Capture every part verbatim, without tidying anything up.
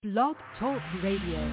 Blog Talk Radio.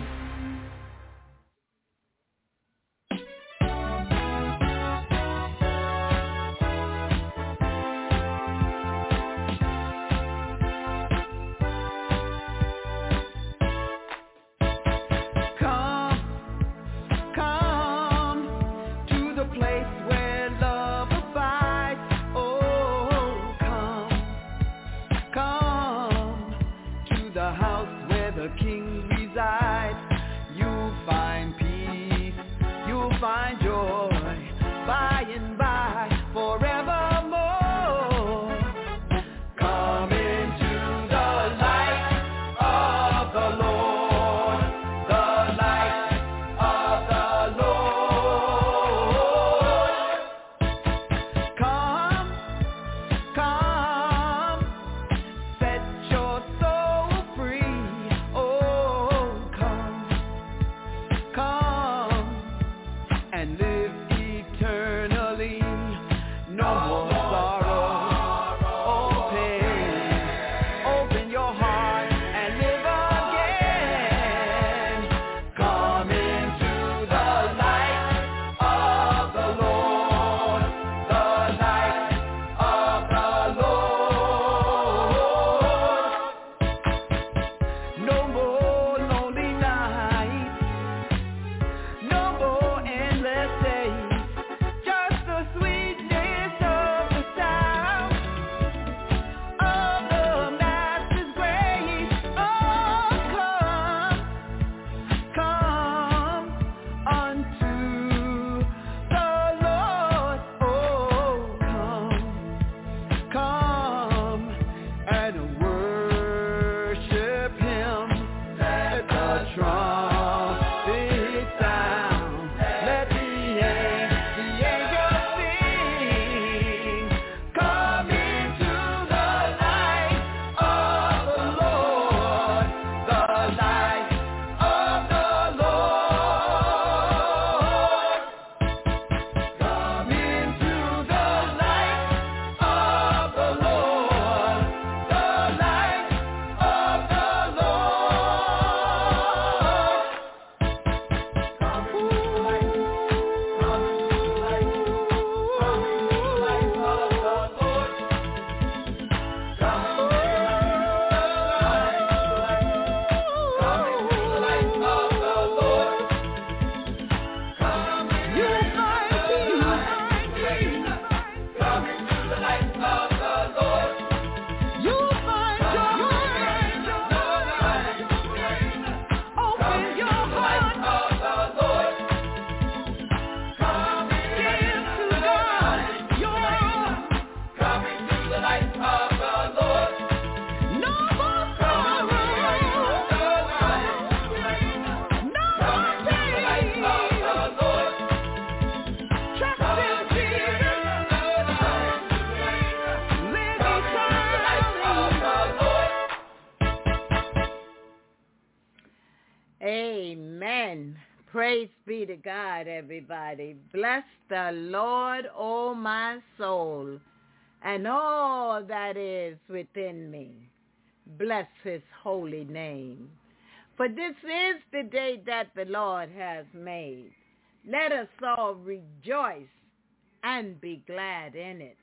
Amen. Praise be to God, everybody. Bless the Lord, O my soul, and all that is within me. Bless his holy name. For this is the day that the Lord has made. Let us all rejoice and be glad in it.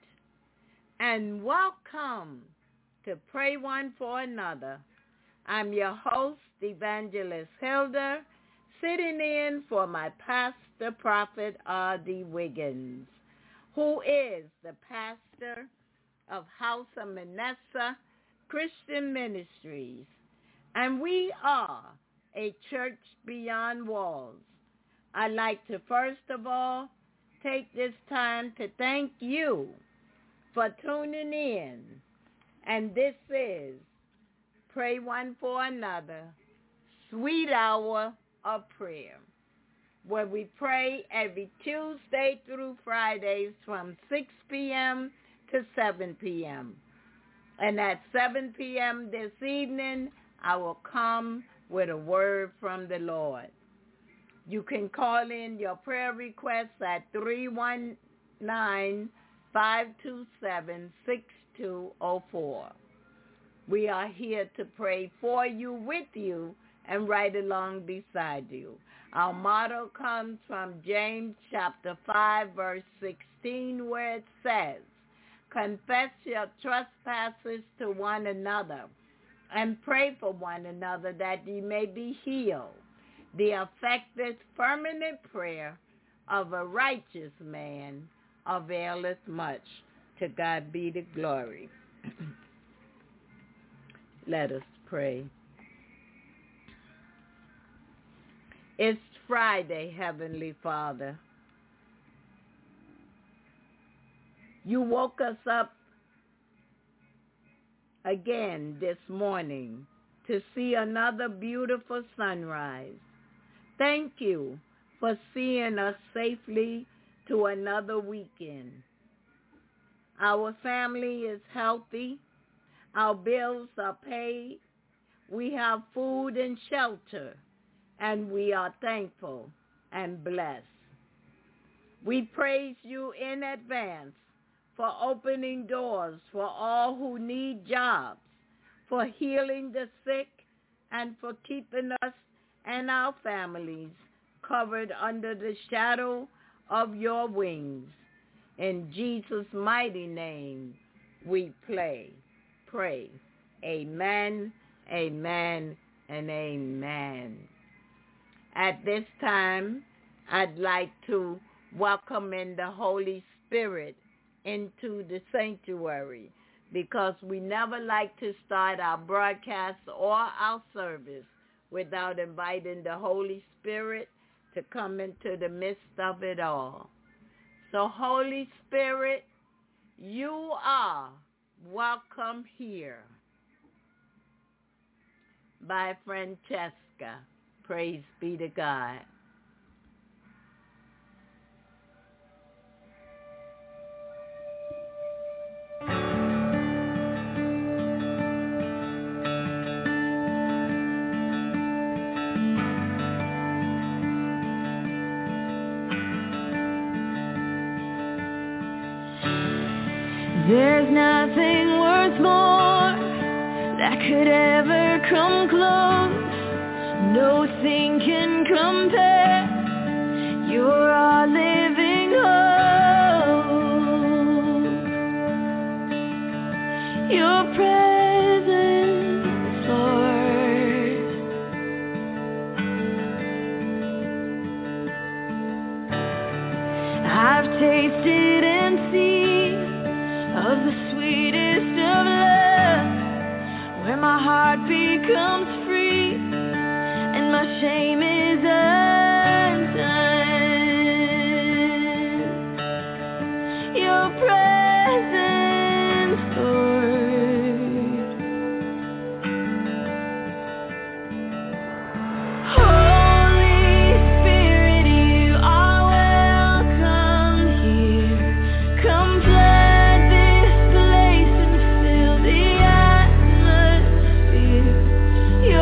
And welcome to Pray One for Another. I'm your host, Evangelist Hilda, sitting in for my pastor, Prophet R D. Wiggins, who is the pastor of House of Manasseh Christian Ministries. And we are a church beyond walls. I'd like to first of all take this time to thank you for tuning in. And this is Pray One for Another, Sweet Hour of Prayer, where we pray every Tuesday through Fridays from six p.m. to seven p.m. And at seven p.m. this evening, I will come with a word from the Lord. You can call in your prayer requests at three one nine, five two seven, six two zero four. We are here to pray for you, with you, and right along beside you. Our motto comes from James chapter five, verse sixteen, where it says, confess your trespasses to one another and pray for one another that ye may be healed. The effective, fervent prayer of a righteous man availeth much. To God be the glory. Let us pray. It's Friday, Heavenly Father. You woke us up again this morning to see another beautiful sunrise. Thank you for seeing us safely to another weekend. Our family is healthy. Our bills are paid. We have food and shelter, and we are thankful and blessed. We praise you in advance for opening doors for all who need jobs, for healing the sick, and for keeping us and our families covered under the shadow of your wings. In Jesus' mighty name we pray. Pray. Amen, amen, and amen. At this time, I'd like to welcome in the Holy Spirit into the sanctuary, because we never like to start our broadcast or our service without inviting the Holy Spirit to come into the midst of it all. So, Holy Spirit, you are welcome here. By Francesca. Praise be to God. There's nothing worth more that could ever come close. Nothing can compare. You're our living hope. Your presence, Lord. I've tasted and seen of the sweetest of love, where my heart becomes free and my shame is undone. Your presence, Lord. Holy Spirit, you are welcome here. Come flood this place and fill the atmosphere. Your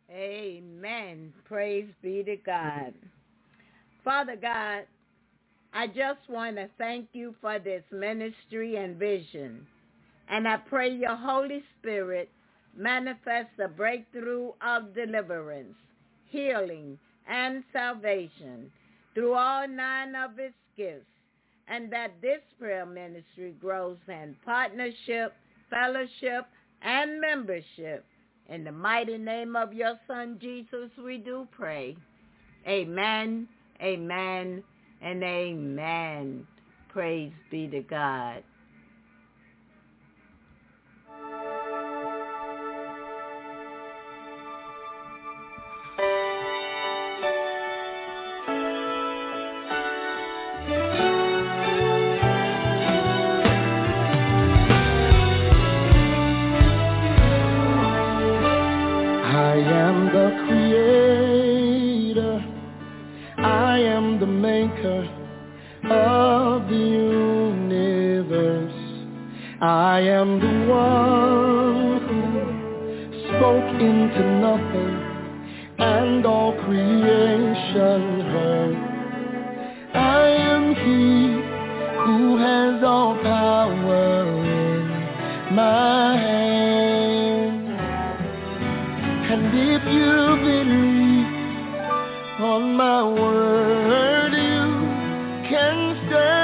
Amen. Praise be to God. Father God, I just want to thank you for this ministry and vision. And I pray your Holy Spirit manifest the breakthrough of deliverance, healing, and salvation through all nine of its gifts, and that this prayer ministry grows in partnership, fellowship, and membership. In the mighty name of your Son, Jesus, we do pray. Amen, amen, and amen. Praise be to God. I am the one who spoke into nothing, and all creation heard. I am he who has all power in my hand. And if you believe on my word, you can stand.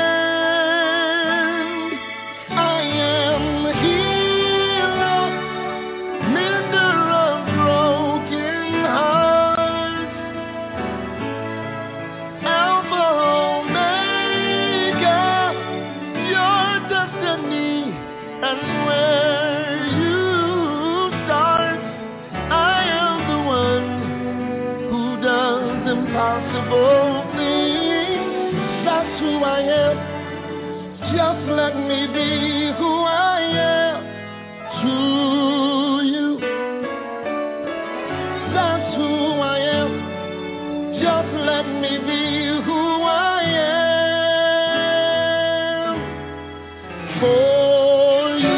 Impossible things, that's who I am. Just let me be who I am to you. That's who I am. Just let me be who I am for you.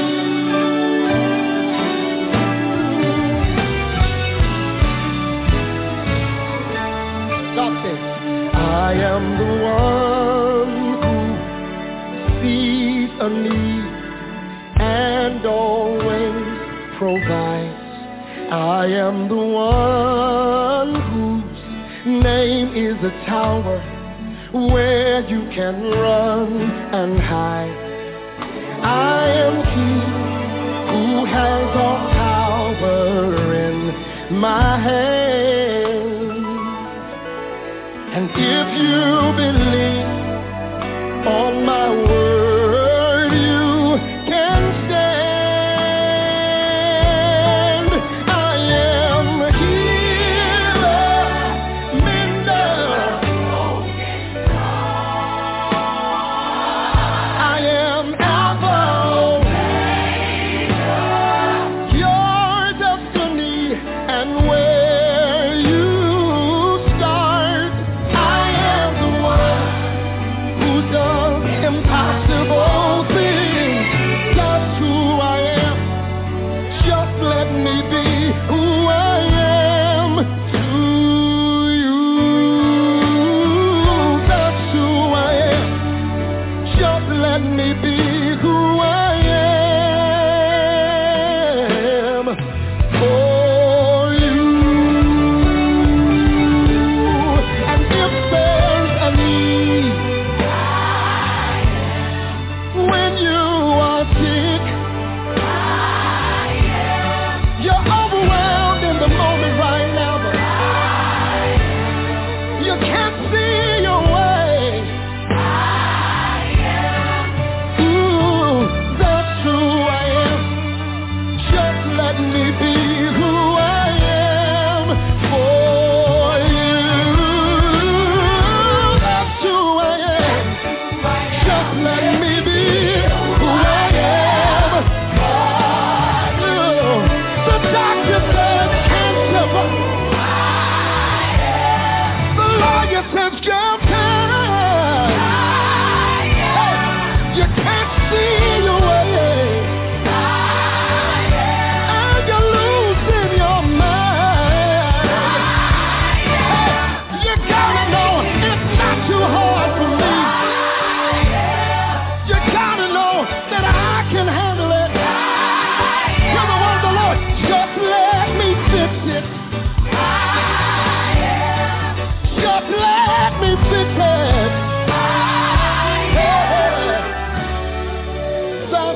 I am the one who sees a need and always provides. I am the one whose name is a tower where you can run and hide. I am he who has all power in my hand. And if you believe on my word, you can stand. I am a healer, mender. I am Alpha, your destiny, and where you start. I am the one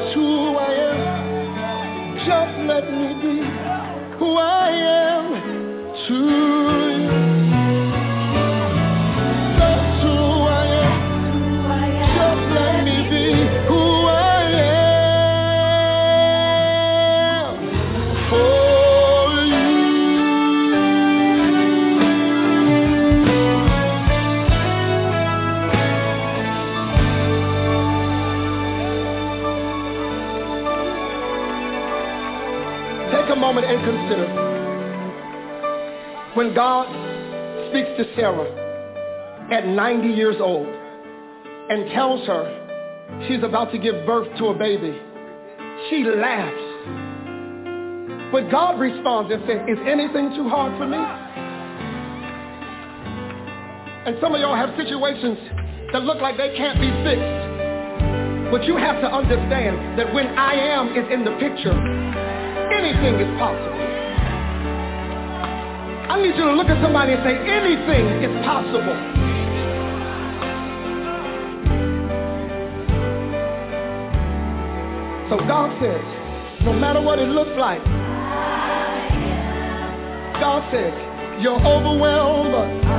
Just who I am. Just let me be who I am to you. Just who I am. Just let me be who I am for you. Take a moment and consider when God speaks to Sarah at ninety years old and tells her she's about to give birth to a baby. She laughs. But God responds and says, is anything too hard for me? And some of y'all have situations that look like they can't be fixed. But you have to understand that when I am is in the picture, anything is possible. I need you to look at somebody and say, anything is possible. So God says, no matter what it looks like, God says, you're overwhelmed.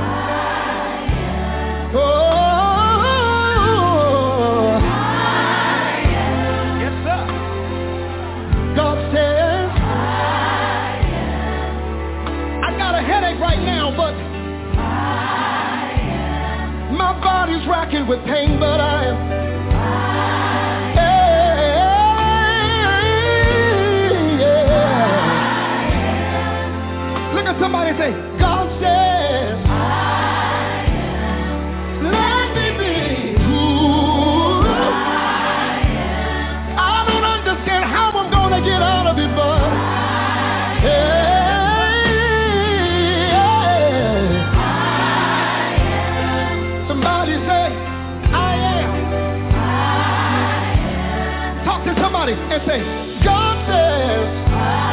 Oh, yes, sir. God says, I got a headache right now, but my body's racking with pain, but I am. Somebody say, God says, I am. Let me be who I am. I don't understand how I'm going to get out of it, but I am. Somebody say, I am. I am. Talk to somebody and say, God says,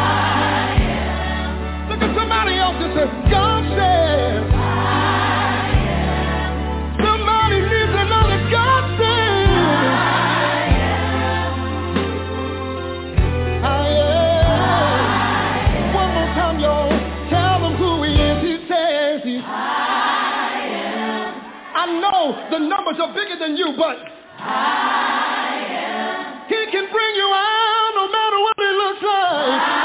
God says, I am. Somebody needs another. God says, I am. I am. One more time, y'all. Tell them who he is. He says, he, I am. I know the numbers are bigger than you, but I am. He can bring you out no matter what it looks like.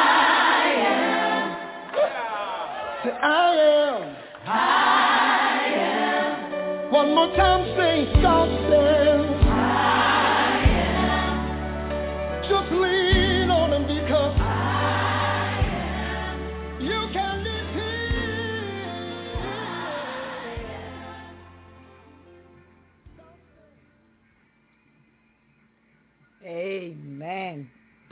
I am. I am. One more time, say, God says, I am. Just lean on him because I am. You can live here. Amen.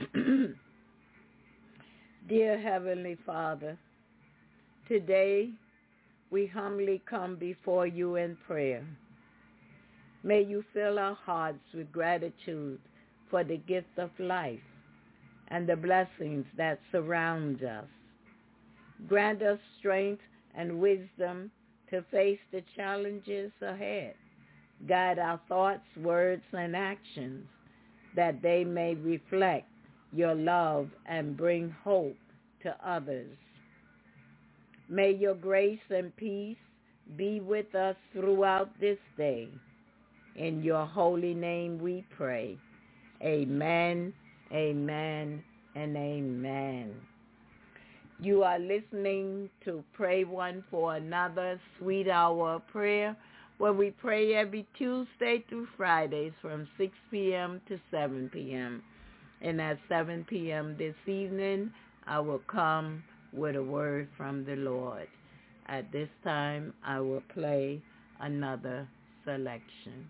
Dear Heavenly Father, today, we humbly come before you in prayer. May you fill our hearts with gratitude for the gift of life and the blessings that surround us. Grant us strength and wisdom to face the challenges ahead. Guide our thoughts, words, and actions that they may reflect your love and bring hope to others. May your grace and peace be with us throughout this day. In your holy name we pray. Amen, amen, and amen. You are listening to Pray One for Another Sweet Hour of Prayer, where we pray every Tuesday through Fridays from six p.m. to seven p.m. And at seven p.m. this evening, I will come with a word from the Lord. At this time, I will play another selection.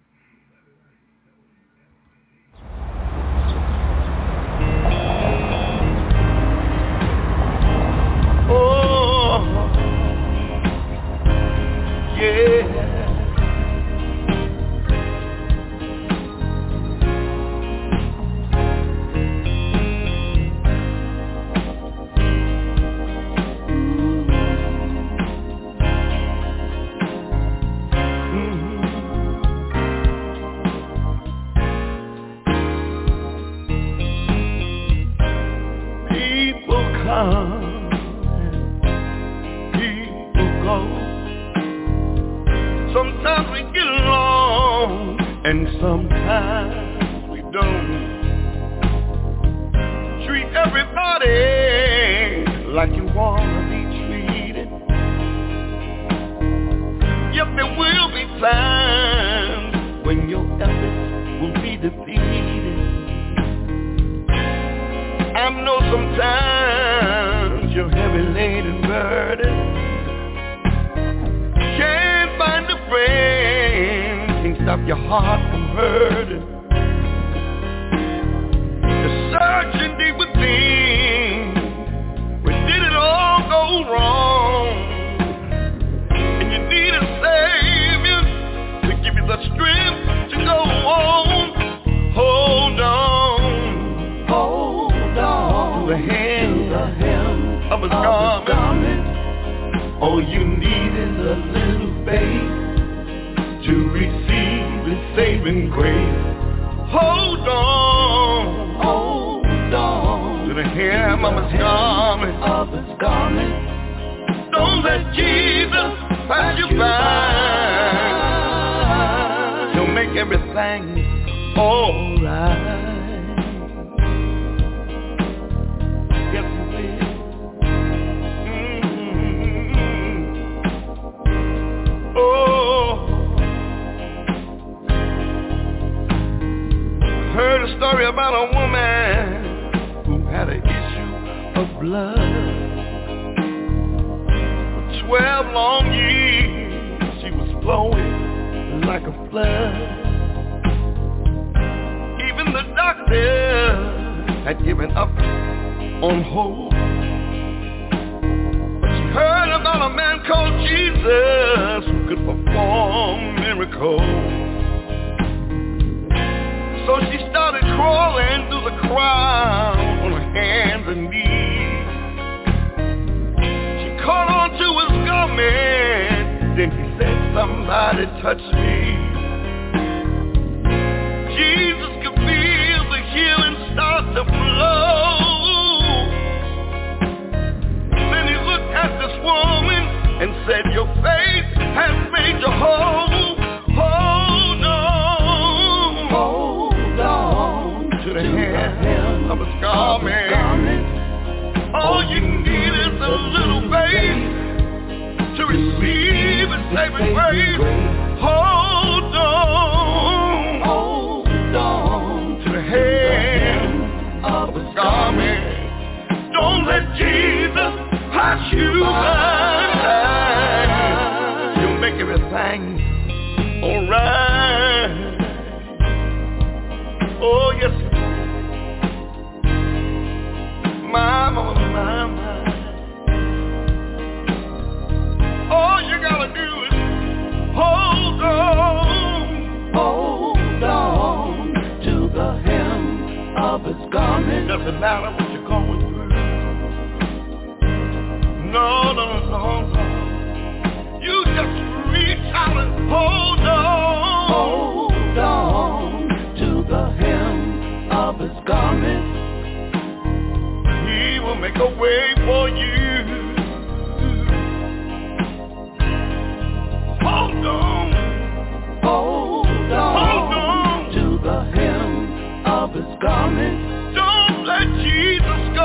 Oh, yeah. come and people go. Sometimes we get along and sometimes we don't. Treat everybody like you wanna be treated. Yet there will be times when your efforts will be defeated. I know sometimes you're heavy laden burden. Can't find a friend, can't stop your heart from hurting. You're searching deep within, where did it all go wrong? And you need a savior to give you the strength to go on. Hold on, hold on to the hem, the hem of his garment. All you need is a little faith to receive his saving grace. Hold on, hold on to the hem of his garment, of his garment. Don't let Jesus pass you by. He'll make everything alright. Yes, he will. Mm-hmm. Oh, heard a story about a woman who had an issue of blood. For twelve long years she was flowing like a flood. Even the doctor had given up on hope. But she heard about a man called Jesus who could perform miracles. So she started crawling through the crowd on her hands and knees. She caught on to his garment, then he said, somebody touch me. Jesus could feel the healing start to flow. Then he looked at this woman and said, your faith has made you whole. Hold on, hold on to the hem of his garment. All you need is a little faith to receive his saving grace. Hold on, hold on to the hem of his garment. Don't let Jesus pass you by. He'll make everything alright. Oh yes, my mama, my, my. All you gotta do is hold on, hold on to the hem of his garment. Doesn't matter what you're going through. No, no, no, no. You just reach out and hold on, hold on to the hem of his garment. He will make a way for you. Hold on, hold on, hold on to the hem of his garment. Don't let Jesus go.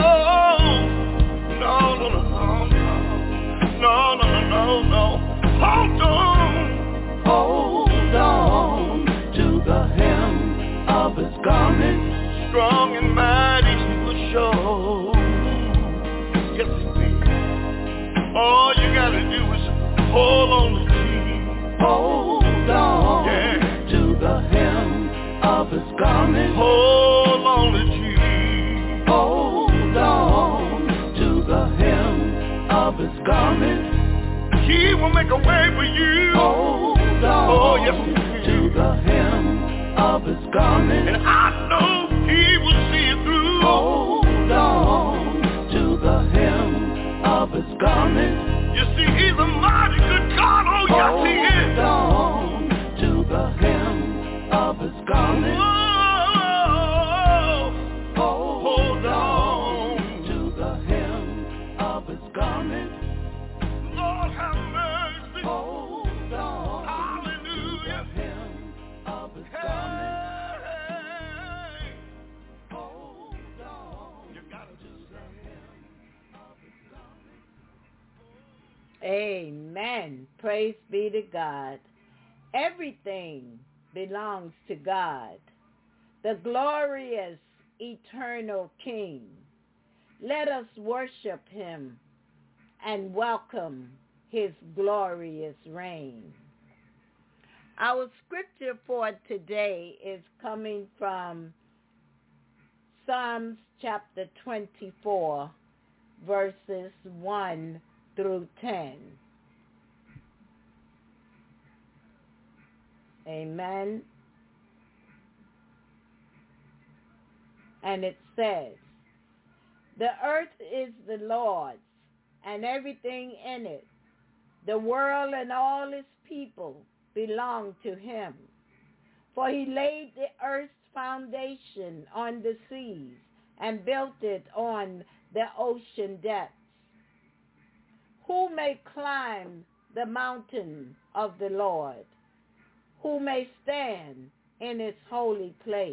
No, no, no, no, no, no, no, no, no. Hold on, hold on to the hem of his garment. Strong and mighty he will show. Yes, he will. All you gotta do is hold on to Jesus. Hold on, yeah, to the hem of his garment. Hold on to Jesus. Hold on to the hem of his garment. He will make a way for you. Hold on, oh yes, to the hem of his garment. And I know he will see you through. Hold on to the hem of his garment. You see, he's a mighty good God. Oh yes, he is. Hold on to the hem of his garment. Whoa, hold on to the hem Amen. Praise be to God. Everything belongs to God, the glorious, eternal King. Let us worship him and welcome his glorious reign. Our scripture for today is coming from Psalms chapter twenty-four, verses one through ten. Amen. And it says, "The earth is the Lord's, and everything in it. The world and all its people belong to him. For he laid the earth's foundation on the seas and built it on the ocean depths. Who may climb the mountain of the Lord? Who may stand in his holy place?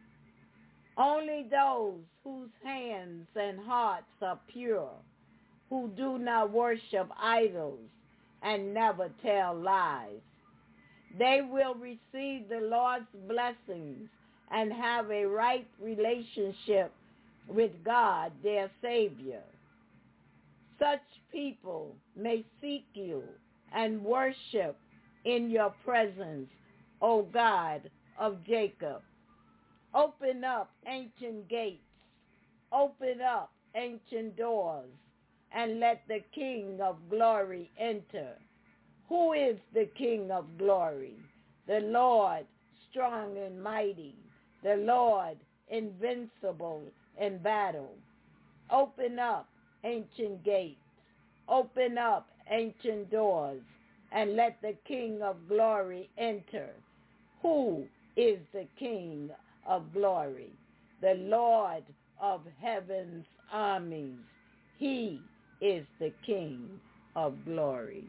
Only those whose hands and hearts are pure, who do not worship idols and never tell lies. They will receive the Lord's blessings and have a right relationship with God, their Savior. Such people may seek you and worship in your presence, O God of Jacob. Open up ancient gates, open up ancient doors, and let the King of glory enter. Who is the King of glory? The Lord strong and mighty, the Lord invincible in battle. Open up ancient gates, open up ancient doors, and let the King of glory enter. Who is the King of glory? The Lord of heaven's armies. He is the King of glory.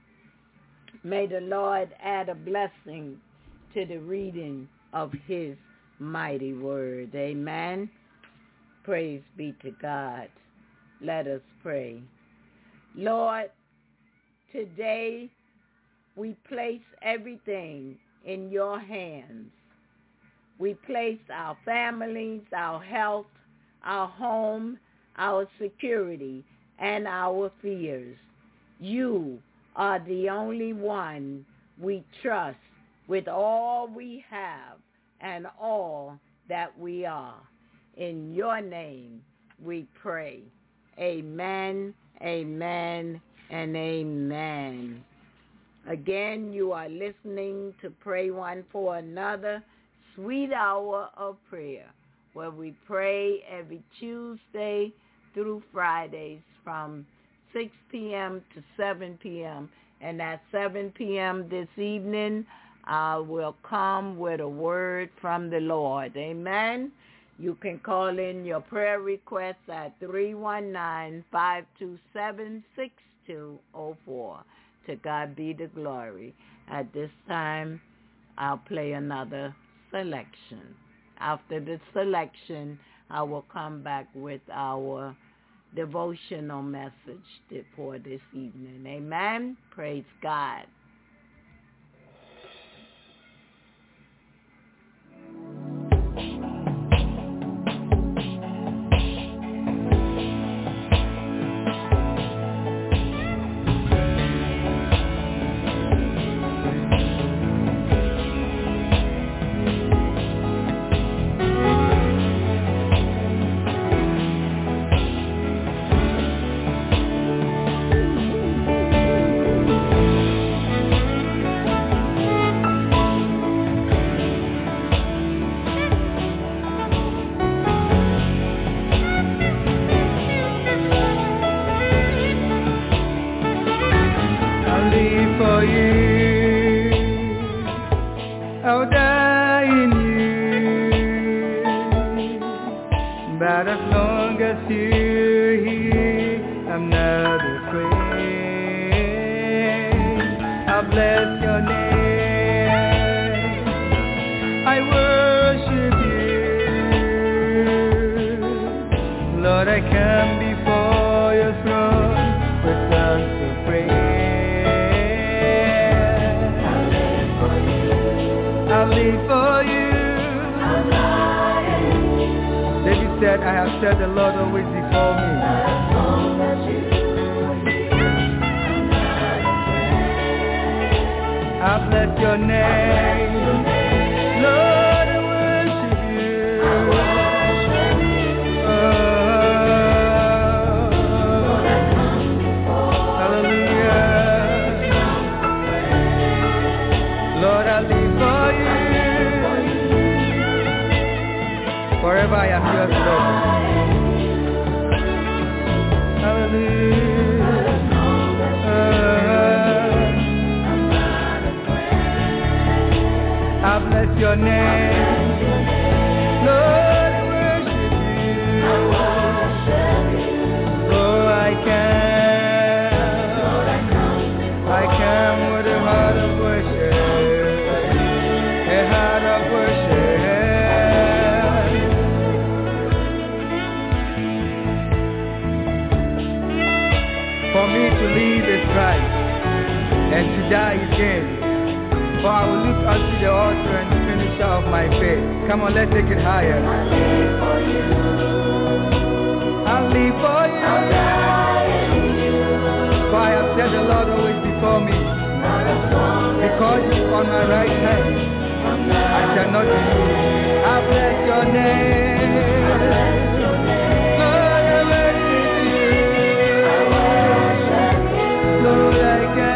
May the Lord add a blessing to the reading of his mighty word. Amen. Praise be to God. Let us pray. Lord, today we place everything in your hands. We place our families, our health, our home, our security, and our fears. You are the only one we trust with all we have and all that we are. In your name we pray. Amen, amen, and amen. Again, you are listening to Pray One for Another, Sweet Hour of Prayer, where we pray every Tuesday through Fridays from six p.m. to seven p.m. And at seven p.m. this evening, I will come with a word from the Lord. Amen. You can call in your prayer requests at three one nine, five two seven, six two zero four. To God be the glory. At this time, I'll play another selection. After the selection, I will come back with our devotional message for this evening. Amen. Praise God. Lord, I come before your throne with songs of praise. said, I have set the Lord always before me. I bless your name, Lord, I worship you. Oh, hallelujah. Lord, I live for you. Forever I am yours, Lord. Hallelujah. I bless your name, Lord, I worship you. Oh, I can, I can with a heart of worship, a heart of worship. For me to live is Christ, and to die is gain. For I will look unto the author and the finisher of my faith. Come on, let's take it higher. I live for you. I live for you. I'll die in you. For I have set the Lord always before me. Because you on my right hand, I shall not be moved. I bless your name. I bless your name. Lord, I worship you. I worship you. Lord, I can.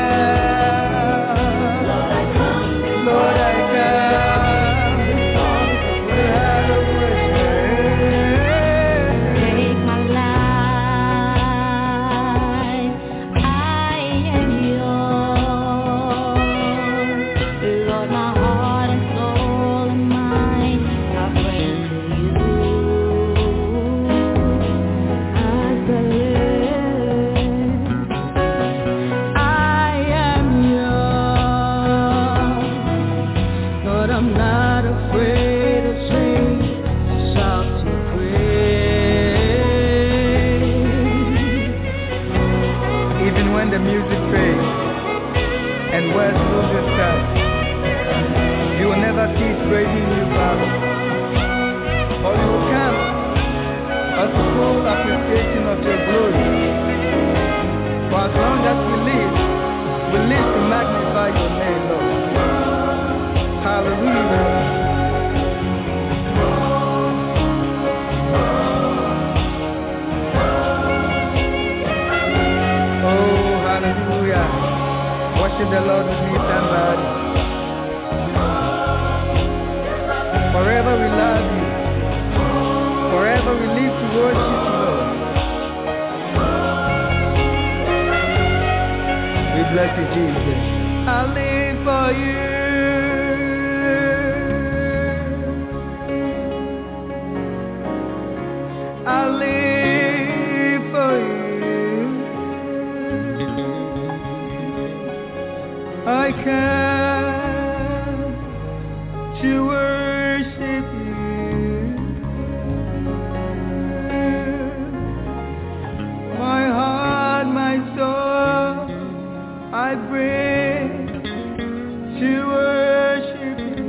Lord, I come with a heart of worship. Take my life, I am yours. Lord, my heart and soul and mind, I pray to you. I surrender. I am yours. Lord, I'm not afraid of change, shout to praise. Even when the music fades and words lose their touch, you will never cease praising you, Father. For you will come as a full appreciation of your glory. For as long as we live, we live to magnify your name, Lord. Hallelujah. Oh, hallelujah. Worship the Lord with me, somebody. Forever we love you. Forever we live to worship you, Lord. We bless you, Jesus. I live for you. I live for you. I come to worship you. My heart, my soul, I bring to worship you.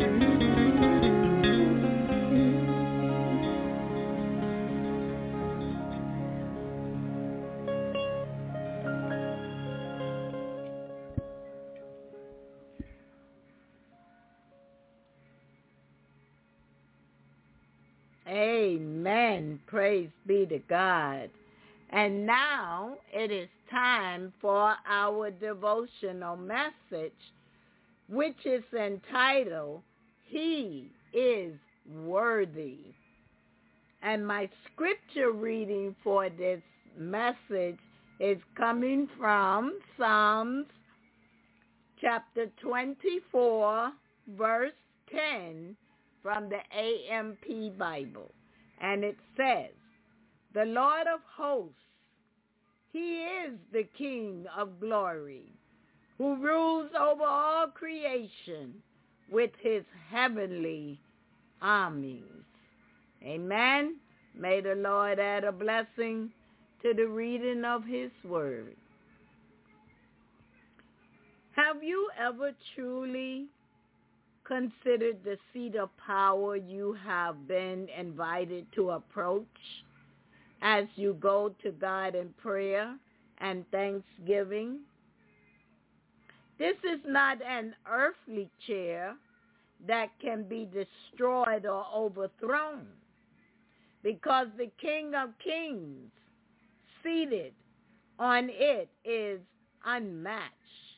Amen. Praise be to God. And now it is time for our devotional message, which is entitled, He is Worthy. And my scripture reading for this message is coming from Psalms chapter twenty-four, verse ten, from the A M P Bible. And it says, the Lord of hosts, He is the King of glory, who rules over all creation with His heavenly armies. Amen. May the Lord add a blessing to the reading of His word. Have you ever truly considered the seat of power you have been invited to approach as you go to God in prayer and thanksgiving? This is not an earthly chair that can be destroyed or overthrown, because the King of Kings seated on it is unmatched,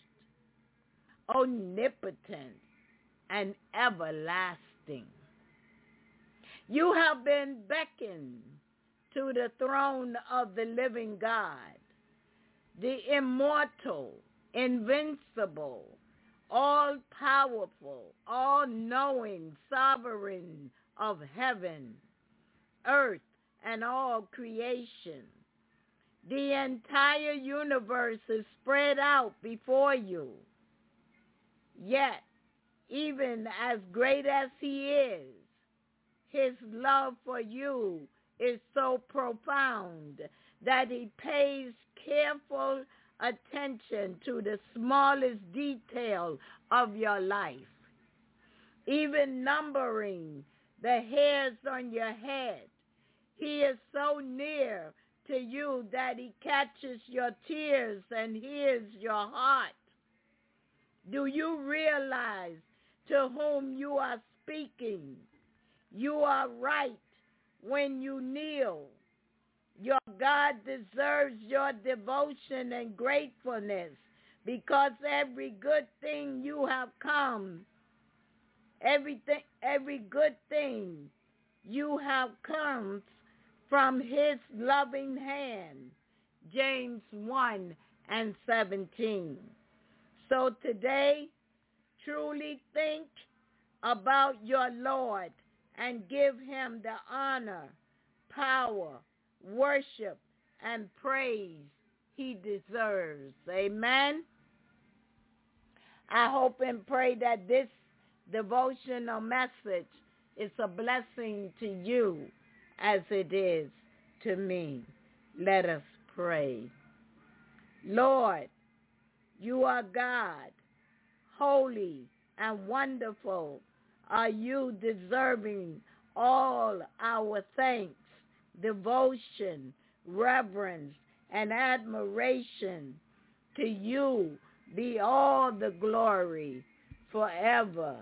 omnipotent, and everlasting. You have been beckoned to the throne of the living God, the immortal, invincible, all-powerful, all-knowing sovereign of heaven, earth, and all creation. The entire universe is spread out before you. Yet, even as great as he is, his love for you is so profound that he pays careful attention to the smallest detail of your life, even numbering the hairs on your head. He is so near to you that he catches your tears and hears your heart. Do you realize to whom you are speaking? You are right when you kneel. Your God deserves your devotion and gratefulness, because every good thing you have come, everything, every good thing you have come from his loving hand. James one and seventeen. So today, truly think about your Lord and give him the honor, power, worship, and praise he deserves. Amen. I hope and pray that this devotional message is a blessing to you as it is to me. Let us pray. Lord, you are God, holy and wonderful. Are you deserving all our thanks, devotion, reverence, and admiration? To you be all the glory forever.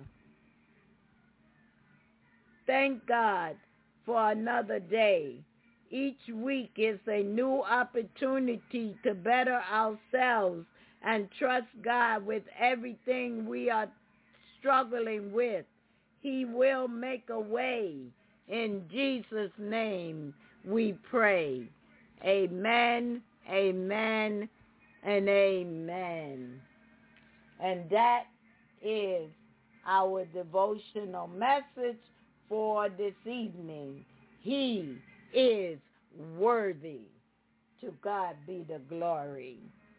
Thank God for another day. Each week is a new opportunity to better ourselves and trust God with everything we are struggling with. He will make a way. In Jesus' name we pray. Amen, amen, and amen. And that is our devotional message for this evening. He is worthy. To God be the glory.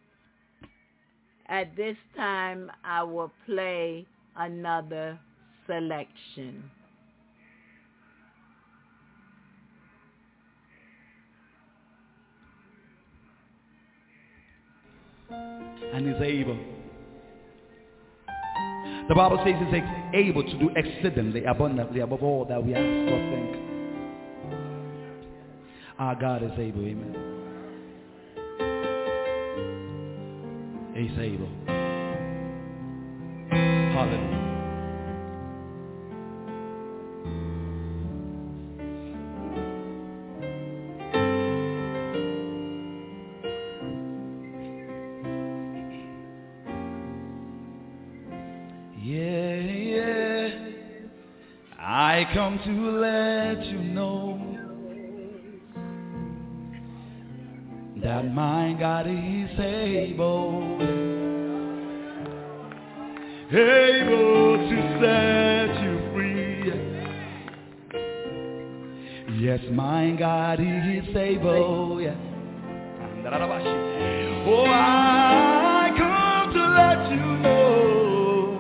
At this time, I will play another selection. And he's able. The Bible says he's able to do exceedingly abundantly above all that we ask or think. Our God is able, amen. He's able. Hallelujah. Yeah, yeah. I come to let you know that my God is able, able to set you free. Yes, my God is able. Yeah. Oh, I come to let you know,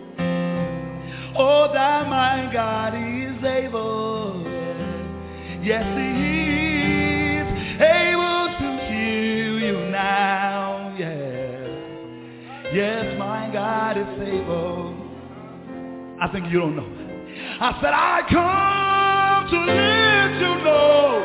oh, that my God is able. Yes, he is able to heal you now. Yeah. Yes, my God is able. I think you don't know. I said, I come to let you know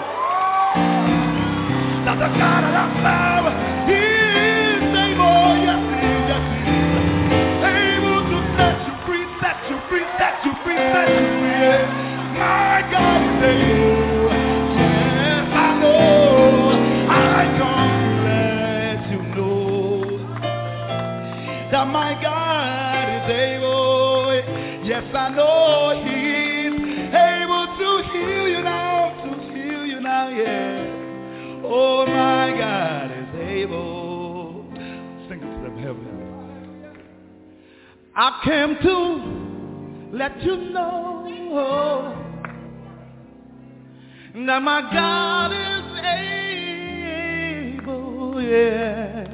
that the God that I serve, He is able, yes He is, yes He is, able to set you free, set you free, set you free, set you free. My God is able, yes I know, I come to let you know that my God is able, yes I know He's able to heal you now, to heal you now, yeah. Oh, my God is able. Sing it to them, heaven. I came to let you know that my God is able, yeah,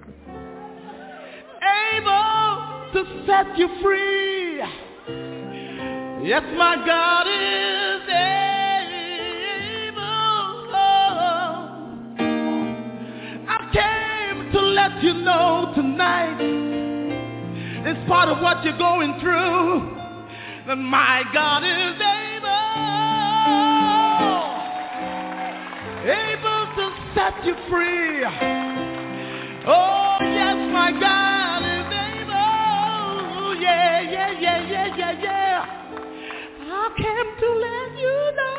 able to set you free. Yes, my God is able. Came to let you know tonight, in spite of what you're going through, that my God is able, able to set you free. Oh yes, my God is able. Yeah, yeah, yeah, yeah, yeah, yeah. I came to let you know.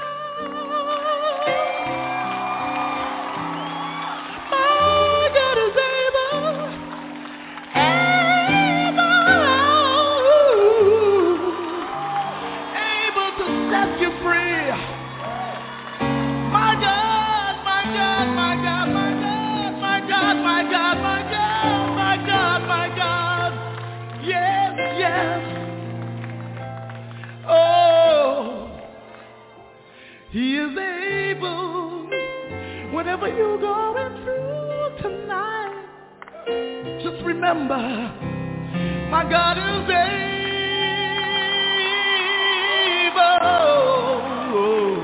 He is able, whatever you're going through tonight, just remember, my God is able.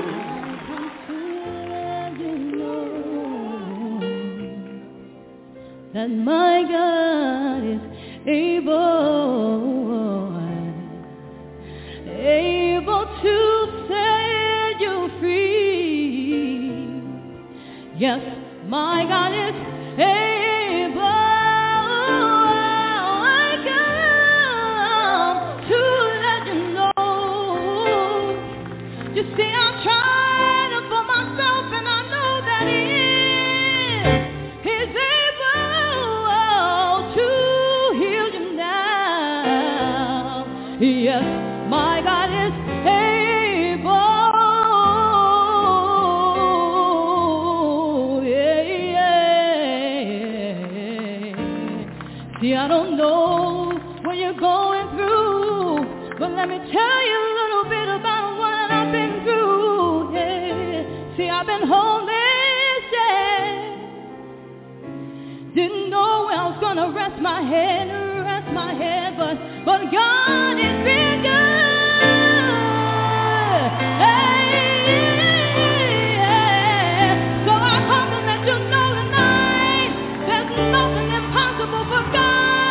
That my God is able, able to set you free. Yes, my God is able. I come to let you know. You see, I'm trying for myself, and I know that He is. He's able to heal you now. Yes, my God is I don't know what you're going through, but let me tell you a little bit about what I've been through. Yeah. See, I've been homeless, yeah. Didn't know where I was gonna rest my head, rest my head, but but God has been good. Hey, yeah. So I come to let you know tonight, there's nothing impossible for God.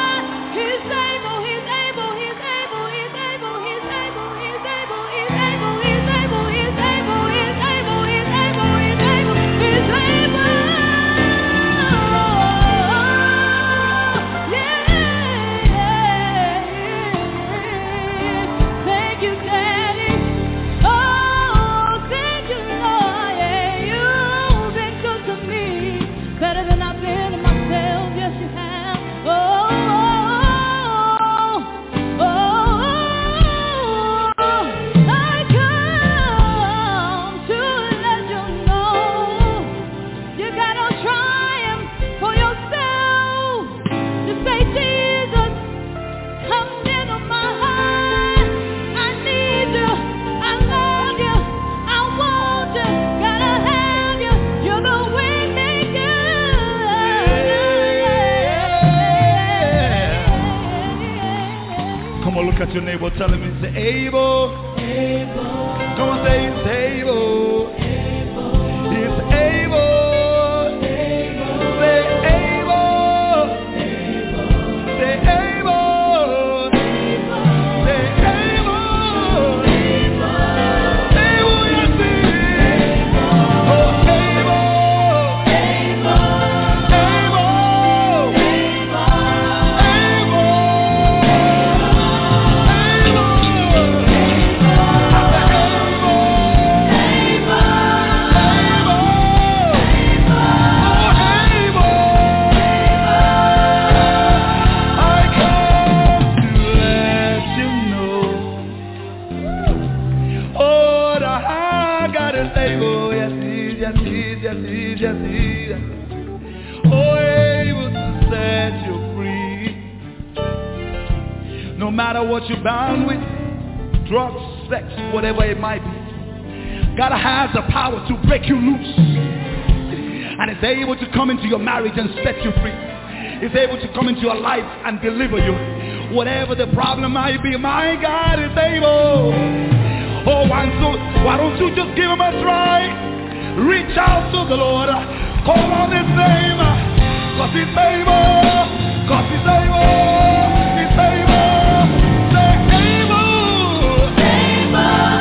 Look at your neighbor, tell him he's able. Able. Come on, say he's able. Able. He's able. Able. Say able. Able. Say able. Able. Say able. is able, yes he is, yes he is, yes he is, yes he is. Oh, able to set you free. No matter what you're bound with, drugs, sex, whatever it might be, God has the power to break you loose. And is able to come into your marriage and set you free. Is able to come into your life and deliver you. Whatever the problem might be, my God is able. Oh, and so why don't you just give him a try? Reach out to the Lord. Call on his name. Cause he's able. Cause he's able. He's able. Say able. Able.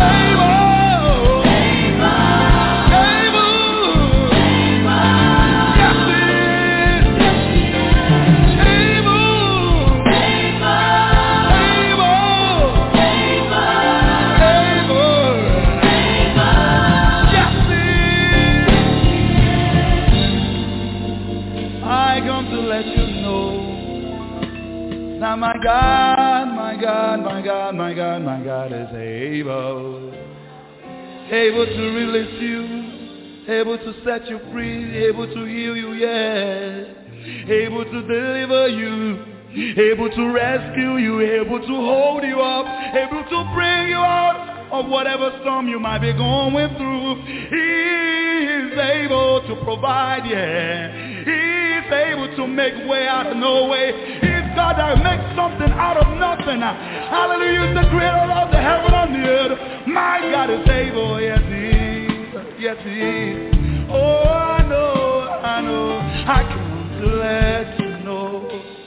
Now my God, my God, my God, my God, my God is able, able to release you, able to set you free, able to heal you, yes, able to deliver you, able to rescue you, able to hold you up, able to bring you out of whatever storm you might be going through. He is able to provide, yeah. He is able to make way out of no way. God that makes something out of nothing. Hallelujah, the creator of the heaven and the earth. My God is able, yes he is, yes he is. Oh, I know, I know, I come to let you know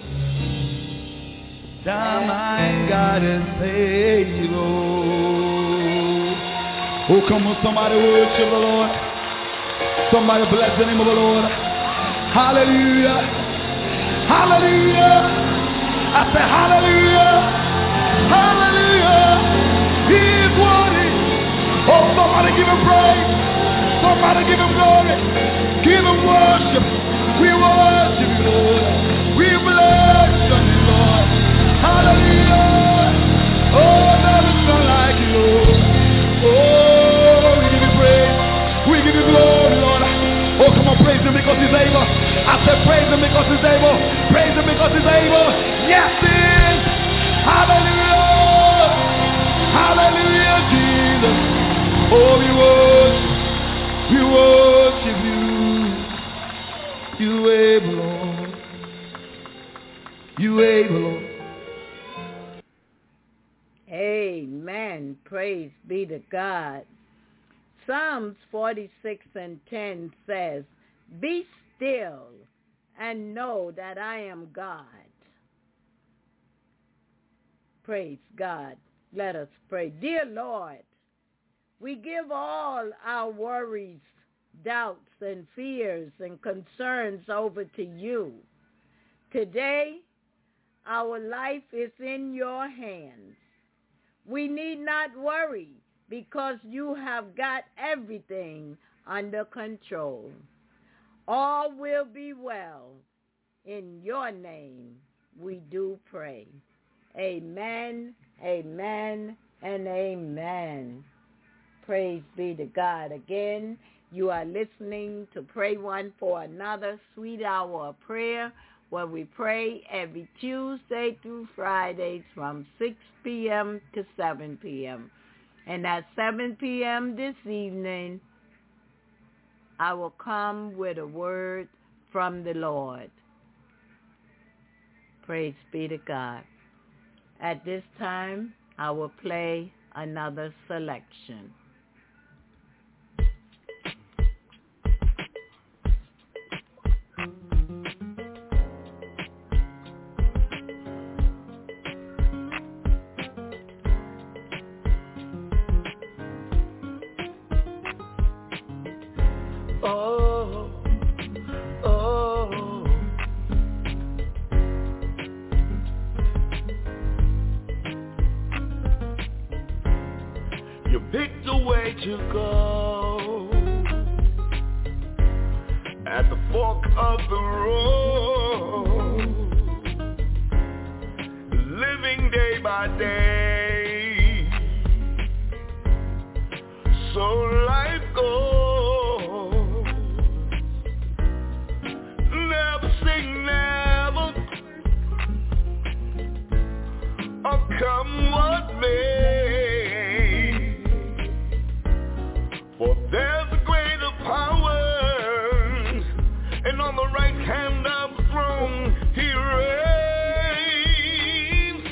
that my God is able. Oh, come on, somebody worship the Lord. Somebody bless the name of the Lord. Hallelujah, hallelujah. I say hallelujah, hallelujah, he is worthy. Oh, somebody give him praise, somebody give him glory, give him worship. We worship you, Lord, we bless you, Lord. Hallelujah, oh, there is none like you, Lord. Oh, we give you praise, we give you glory, Lord. Oh, come on, praise him because he's able. I said praise him because he's able. Praise him because he's able. Yes, he is. Hallelujah. Hallelujah, Jesus. Oh, we worship, we worship you. You able, Lord. You able, Lord. Amen. Praise be to God. Psalms forty-six and ten says, be still and know that I am God. Praise God. Let us pray. Dear Lord, we give all our worries, doubts, and fears and concerns over to you. Today, our life is in your hands. We need not worry because you have got everything under control. All will be well. In your name we do pray. Amen, amen, and amen. Praise be to God. Again, you are listening to Pray One for Another, Sweet Hour of Prayer, where we pray every Tuesday through Fridays from six p.m. to seven p.m. And at seven p.m. this evening, I will come with a word from the Lord. Praise be to God. At this time, I will play another selection. To go at the fork of the road, living day by day, So life goes. Never say never, or come what may. For there's a greater power, and on the right hand of the throne he reigns.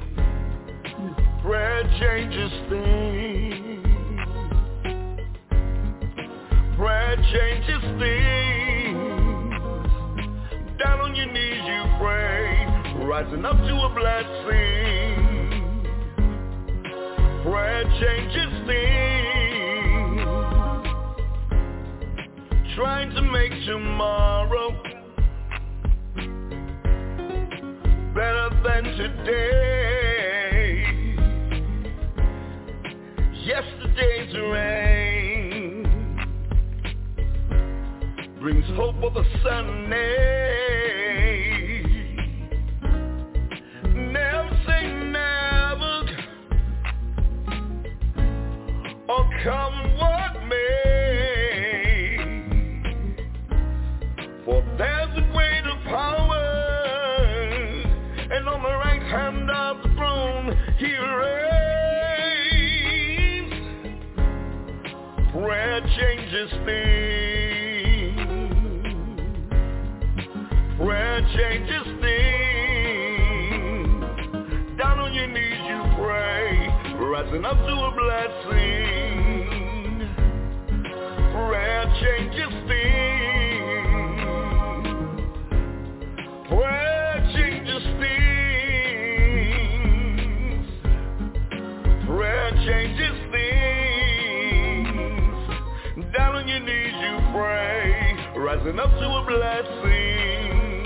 Prayer changes things. Prayer changes things. Down on your knees you pray, rising up to a blessing. Prayer changes things. Trying to make tomorrow better than today. Yesterday's rain brings hope of a Sunday. Never say never, or come what may. For there's a greater power, and on the right hand of the throne he reigns. Prayer changes things. Prayer changes things. Down on your knees you pray, rising up to a blessing. Prayer changes things. Prayer changes things. Prayer changes things. Down on your knees you pray, rising up to a blessing.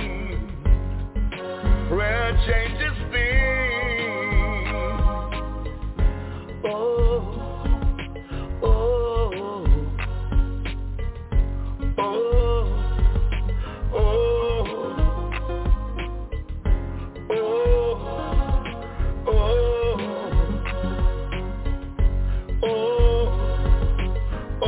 Prayer changes things. Oh, oh, oh, oh, oh, oh, oh.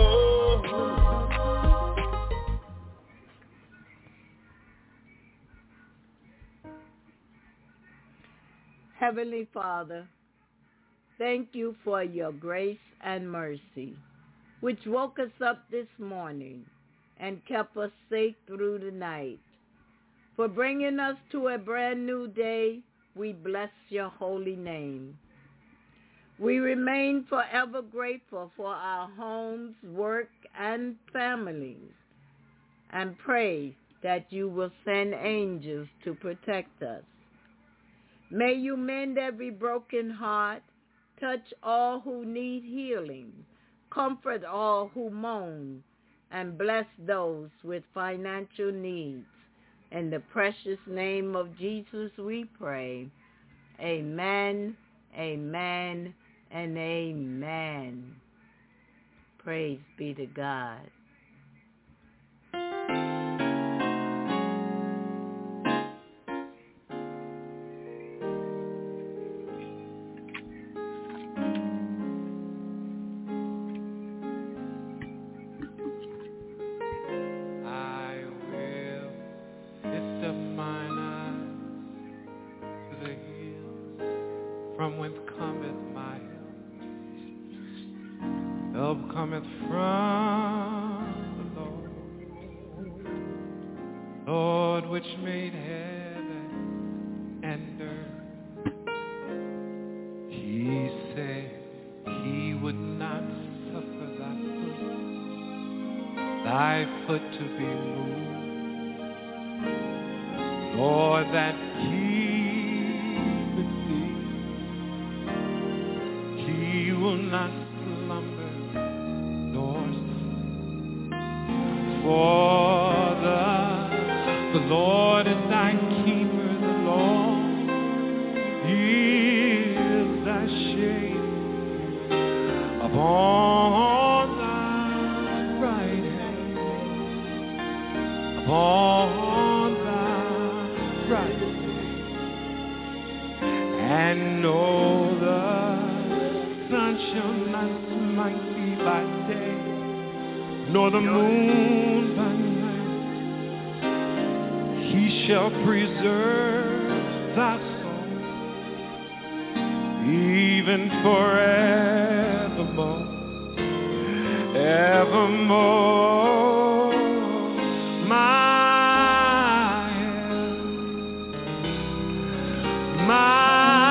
Heavenly Father, thank you for your grace and mercy, which woke us up this morning and kept us safe through the night. For bringing us to a brand new day, we bless your holy name. We remain forever grateful for our homes, work, and families, and pray that you will send angels to protect us. May you mend every broken heart, touch all who need healing, comfort all who mourn, and bless those with financial needs. In the precious name of Jesus we pray. Amen, amen, and amen. Praise be to God. From whence cometh my help? Help cometh from the Lord, Lord which made heaven and earth. He said he would not suffer thy foot, thy foot to be moved, Lord, that he will not slumber nor sleep. For the, the Lord is thy keeper, the Lord is thy shade upon thy right hand, upon thy right hand, and know the sun shall not smite thee by day, nor the moon by night. He shall preserve thy soul, even forevermore, evermore. My, my.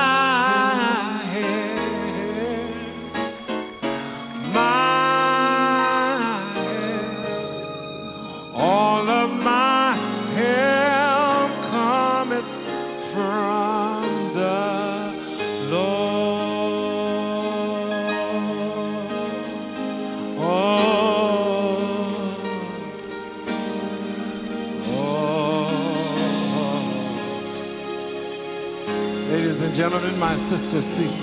Gentlemen, my sister, see.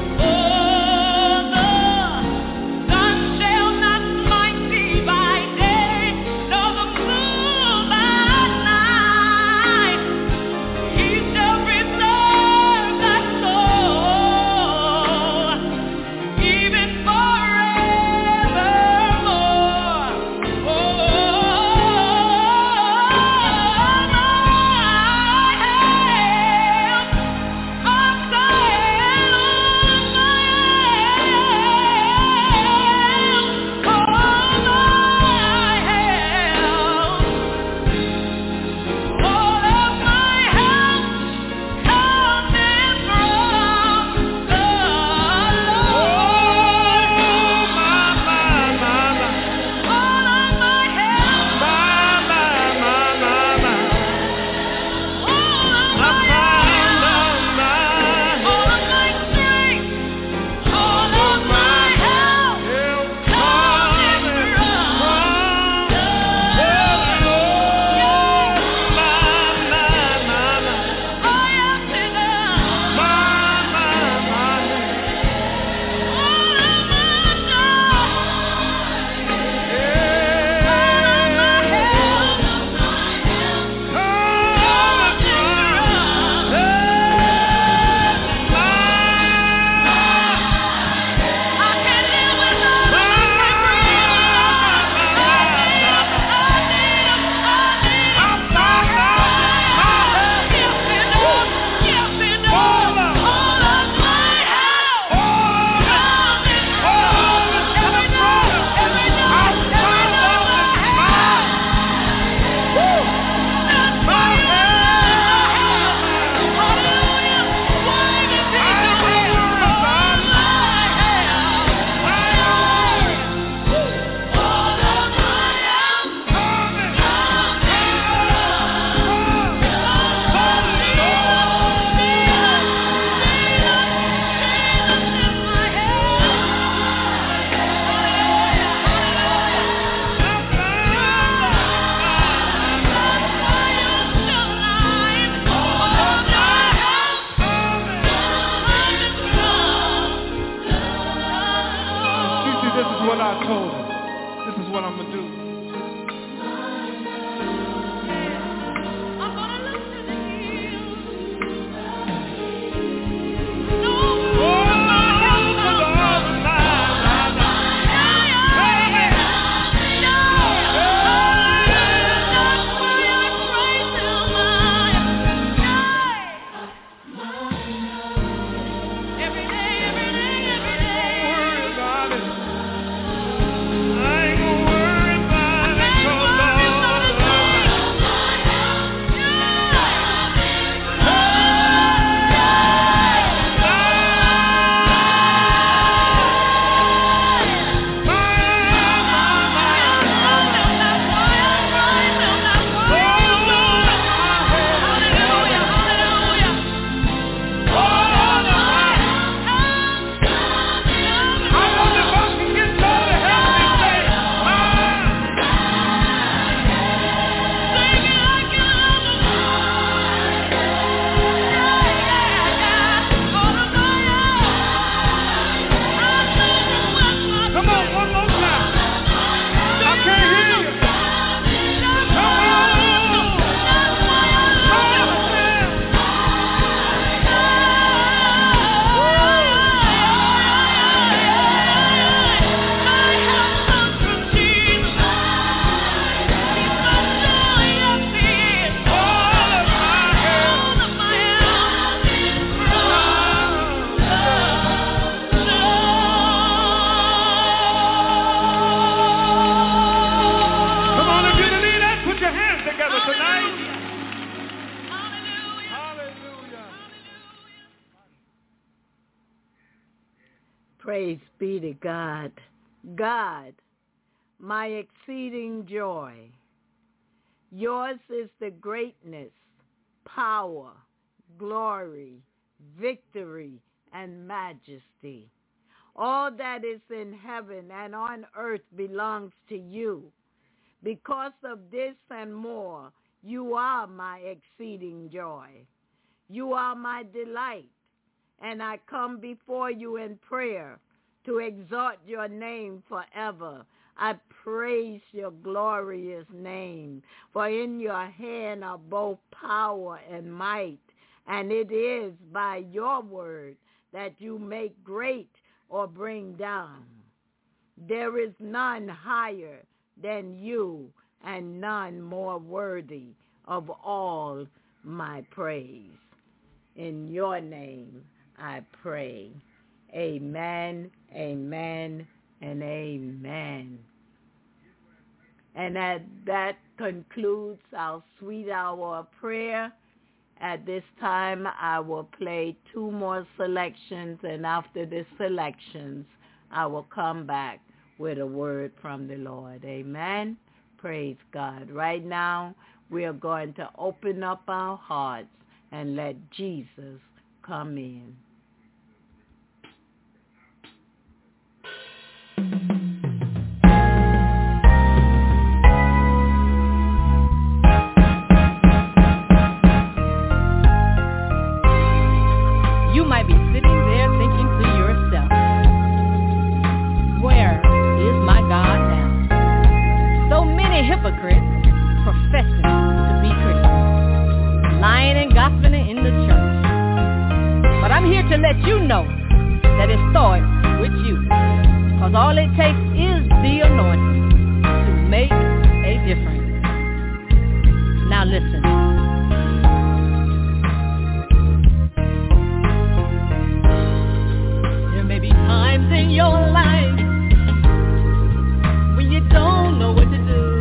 By day. Praise be to God. God, my exceeding joy. Yours is the greatness, power, glory, victory, and majesty. All that is in heaven and on earth belongs to you. Because of this and more, you are my exceeding joy. You are my delight, and I come before you in prayer to exalt your name forever. I praise your glorious name, for in your hand are both power and might, and it is by your word that you make great or bring down. There is none higher than you, and none more worthy of all my praise. In your name I pray. Amen, amen, and amen. And that, that concludes our sweet hour of prayer. At this time, I will play two more selections, and after the selections, I will come back with a word from the Lord. Amen. Praise God. Right now, we are going to open up our hearts and let Jesus come in. You might be sitting there thinking to yourself, where is my God now? So many hypocrites professing to be Christians, lying and gossiping in the church. But I'm here to let you know that it starts with you, because all it takes is the anointing to make a difference. Now listen. Times in your life when you don't know what to do.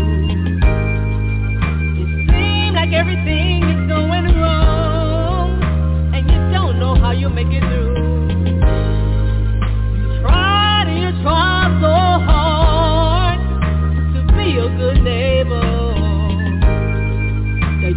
It seems like everything is going wrong, and you don't know how you'll make it through. You try and you try so hard to be a good neighbor. The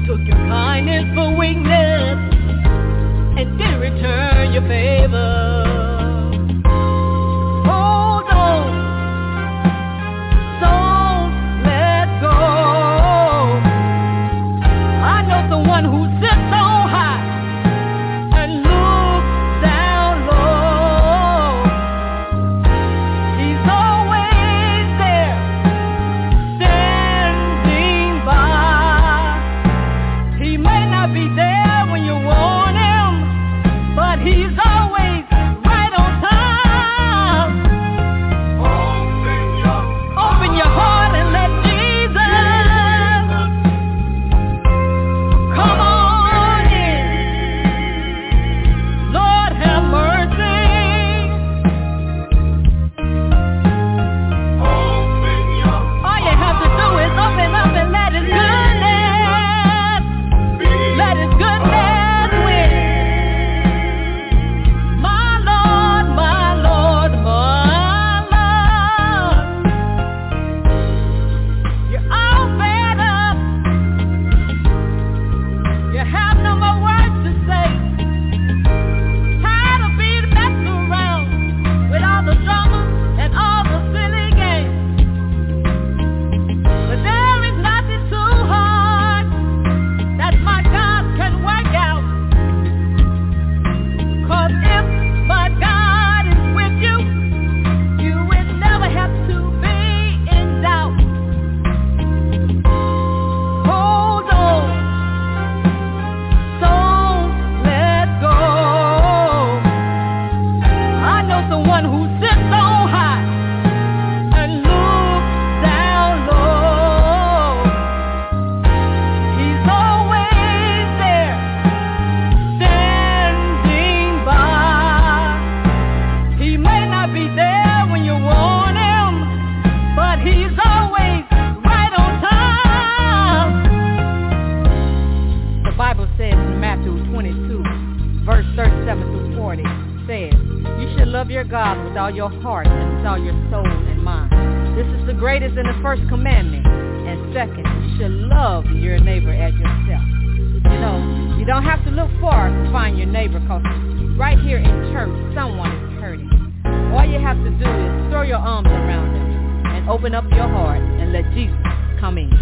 love your God with all your heart and with all your soul and mind. This is the greatest and the first commandment. And second, you should love your neighbor as yourself. You know, you don't have to look far to find your neighbor, because right here in church, someone is hurting. All you have to do is throw your arms around them and open up your heart and let Jesus come in.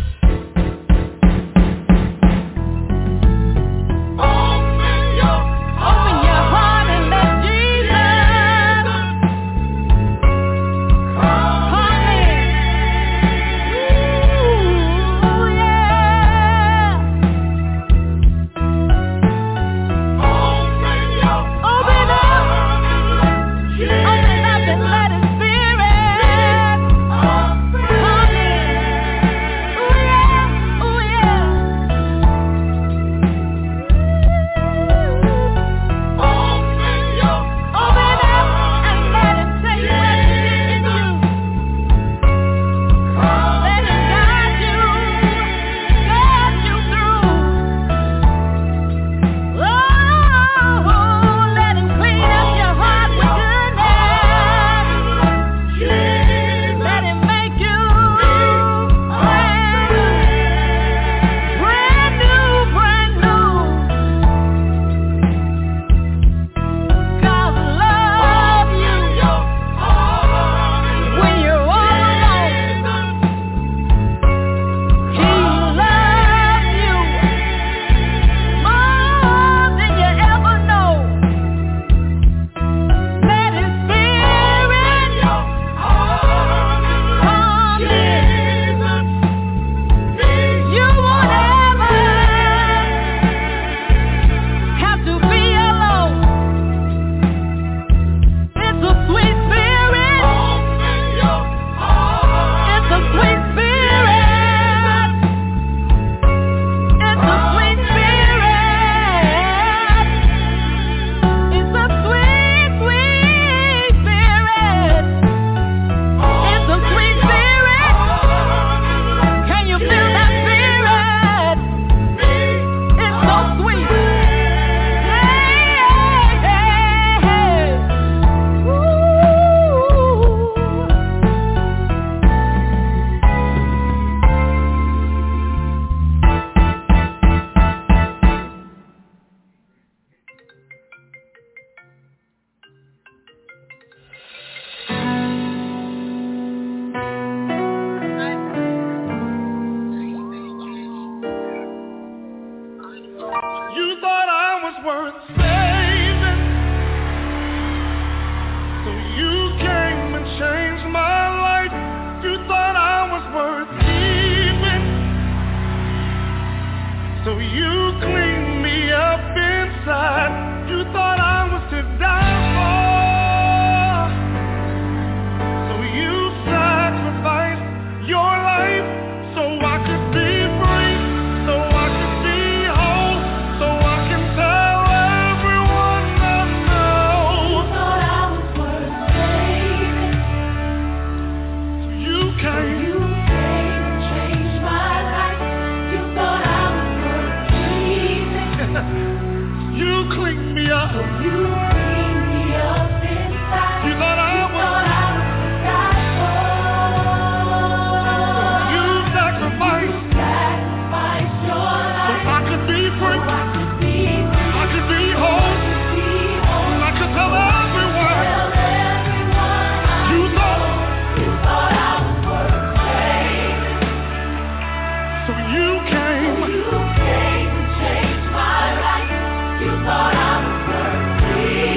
You came to change my life. You thought I was worth leaving.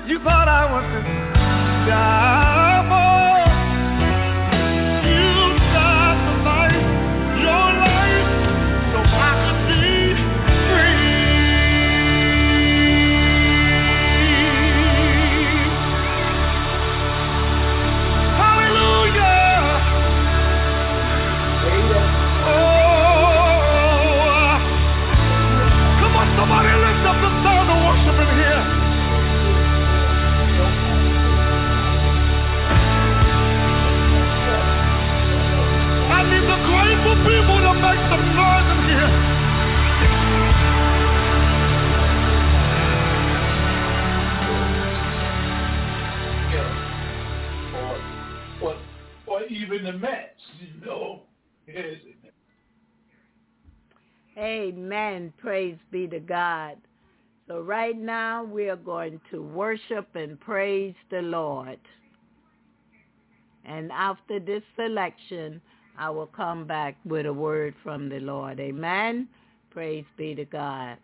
You thought I was the devil. You sacrificed your life so I could be free. Hallelujah. Oh, come on, somebody lift up the sound of worship in here. I need the grateful people to make some noise in here. Yeah. Or, or, or even the Mets, you know. Yes. Amen. Praise be to God. So right now we are going to worship and praise the Lord. And after this selection, I will come back with a word from the Lord. Amen. Praise be to God.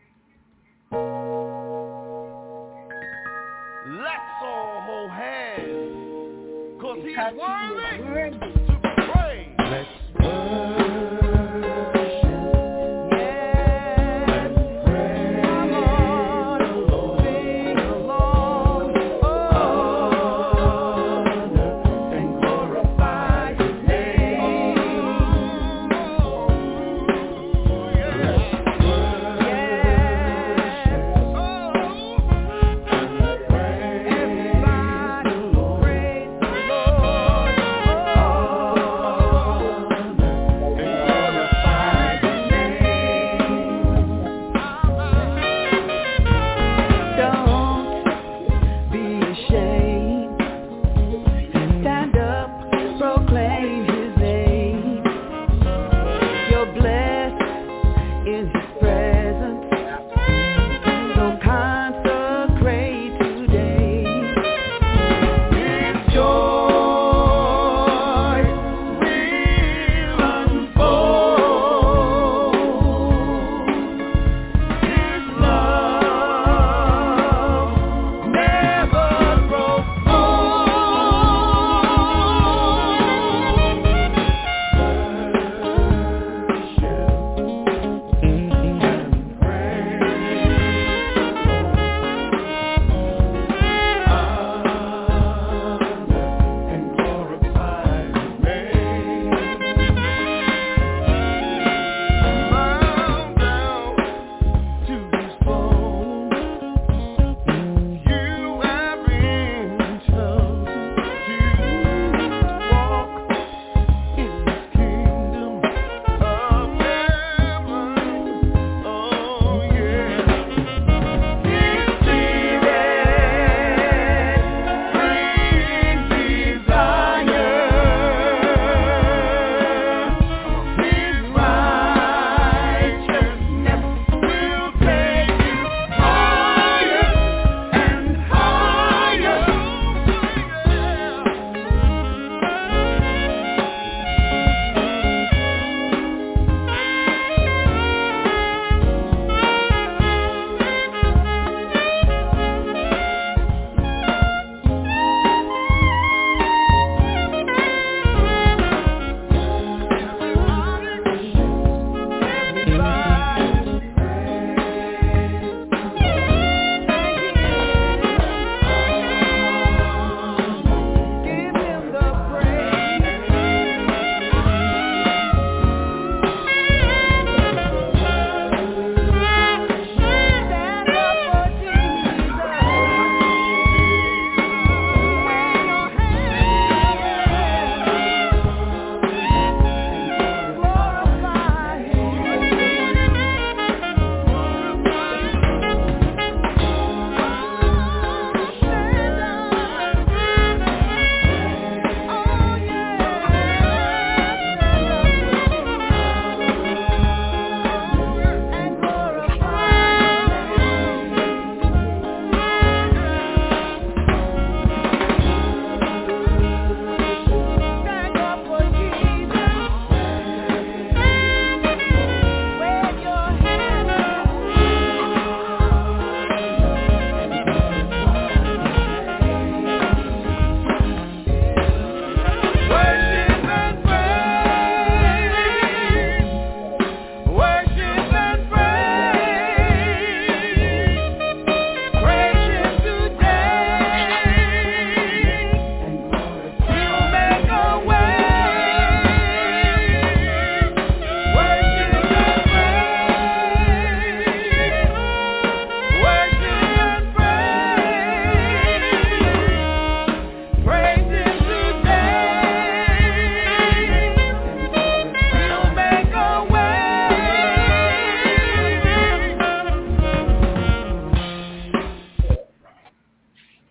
Let's all hold hands, cause he's worthy to be praised. Let's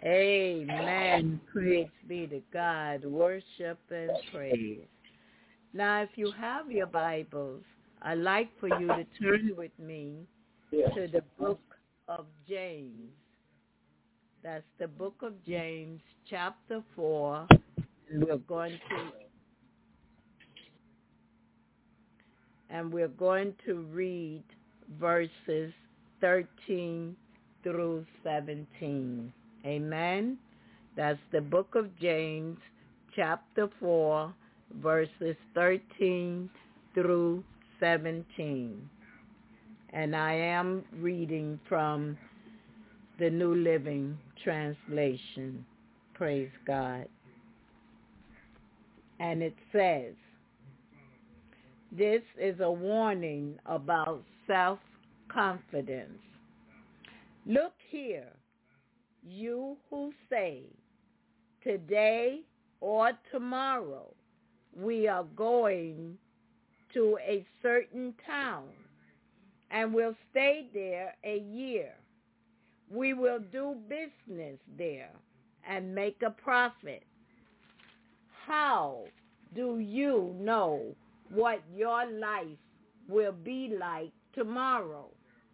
Amen. Praise be to God. Worship and praise. Now, if you have your Bibles, I'd like for you to turn with me to the book of James. That's the book of James, chapter four. And we're going to and we're going to read verses thirteen through seventeen. Amen. That's the book of James, chapter four, verses thirteen through seventeen. And I am reading from the New Living Translation. Praise God. And it says, this is a warning about self-confidence. Look here, you who say, today or tomorrow we are going to a certain town and will stay there a year. We will do business there and make a profit. How do you know what your life will be like tomorrow?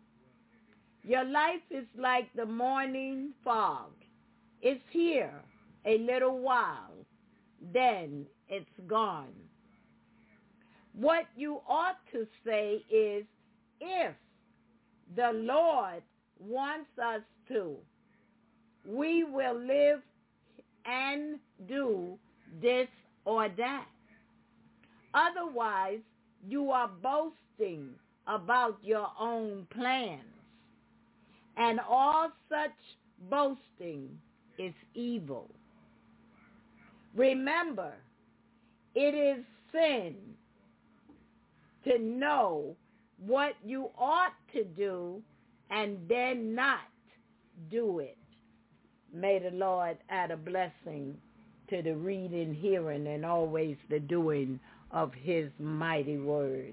Your life is like the morning fog. It's here a little while, then it's gone. What you ought to say is, if the Lord wants us to, we will live and do this or that. Otherwise, you are boasting about your own plans, and all such boasting is evil. Remember, it is sin to know what you ought to do and then not do it. May the Lord add a blessing to the reading, hearing, and always the doing of his mighty word.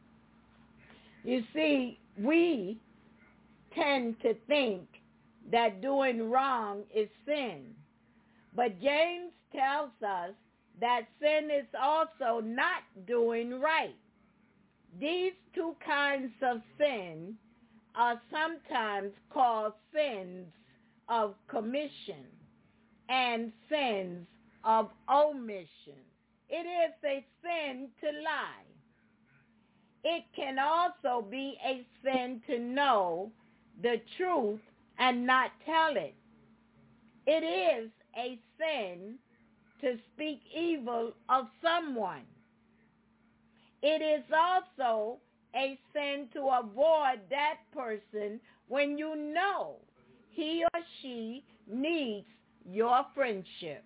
You see, we tend to think that doing wrong is sin. But James tells us that sin is also not doing right. These two kinds of sin are sometimes called sins of commission and sins of omission. It is a sin to lie. It can also be a sin to know the truth and not tell it. It is a sin to speak evil of someone. It is also a sin to avoid that person when you know he or she needs your friendship.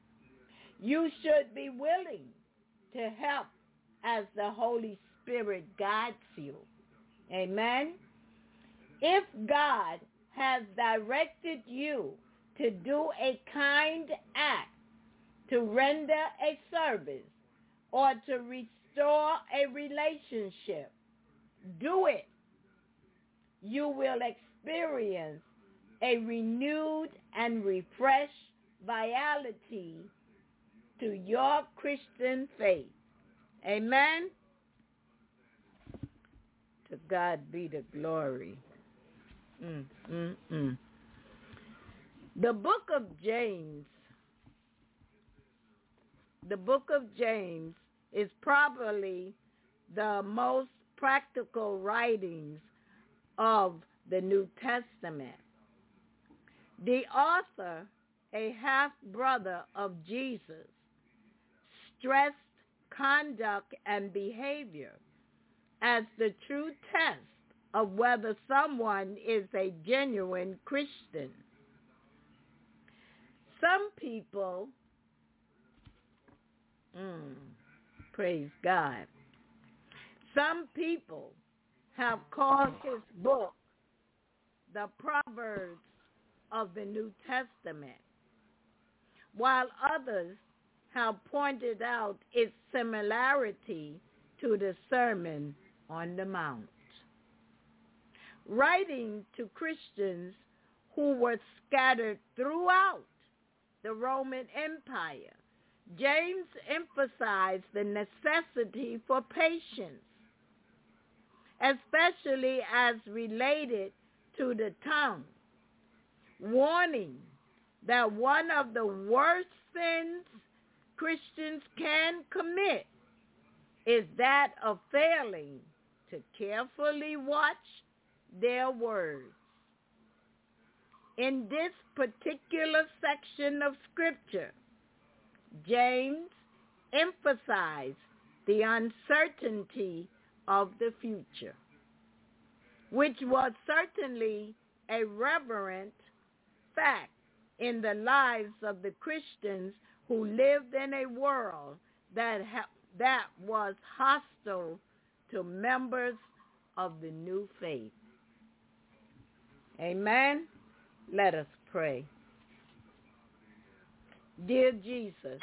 You should be willing to help as the Holy Spirit guides you. Amen. If God has directed you to do a kind act, to render a service, or to restore a relationship, do it. You will experience a renewed and refreshed vitality to your Christian faith. Amen. To God be the glory. Mm, mm, mm. The book of James, the book of James is probably the most practical writings of the New Testament. The author, a half-brother of Jesus, stressed conduct and behavior as the true test of whether someone is a genuine Christian. Some people, mm, praise God, some people have called his book the Proverbs of the New Testament, while others have pointed out its similarity to the Sermon on the Mount. Writing to Christians who were scattered throughout the Roman Empire. James emphasized the necessity for patience, especially as related to the tongue, warning that one of the worst sins Christians can commit is that of failing to carefully watch their words. In this particular section of Scripture, James emphasized the uncertainty of the future, which was certainly a reverent fact in the lives of the Christians who lived in a world that ha- that was hostile to members of the new faith. Amen. Let us pray. Dear Jesus,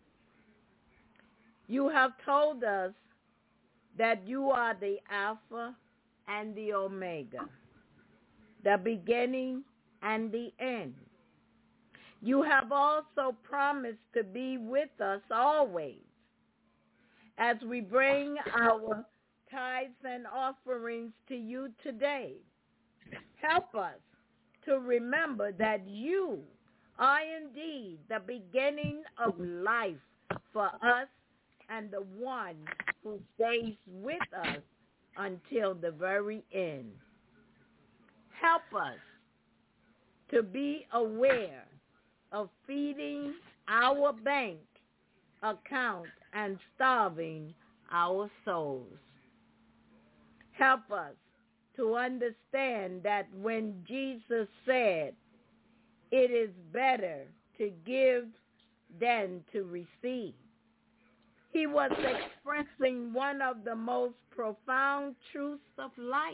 you have told us that you are the Alpha and the Omega, the beginning and the end. You have also promised to be with us always as we bring our tithes and offerings to you today. Help us to remember that you are indeed the beginning of life for us and the one who stays with us until the very end. Help us to be aware of feeding our bank account and starving our souls. Help us to understand that when Jesus said, it is better to give than to receive, he was expressing one of the most profound truths of life.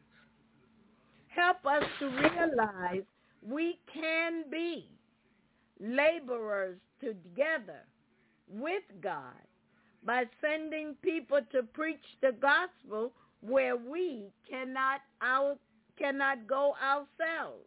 Help us to realize we can be laborers together with God by sending people to preach the gospel where we cannot out, cannot go ourselves.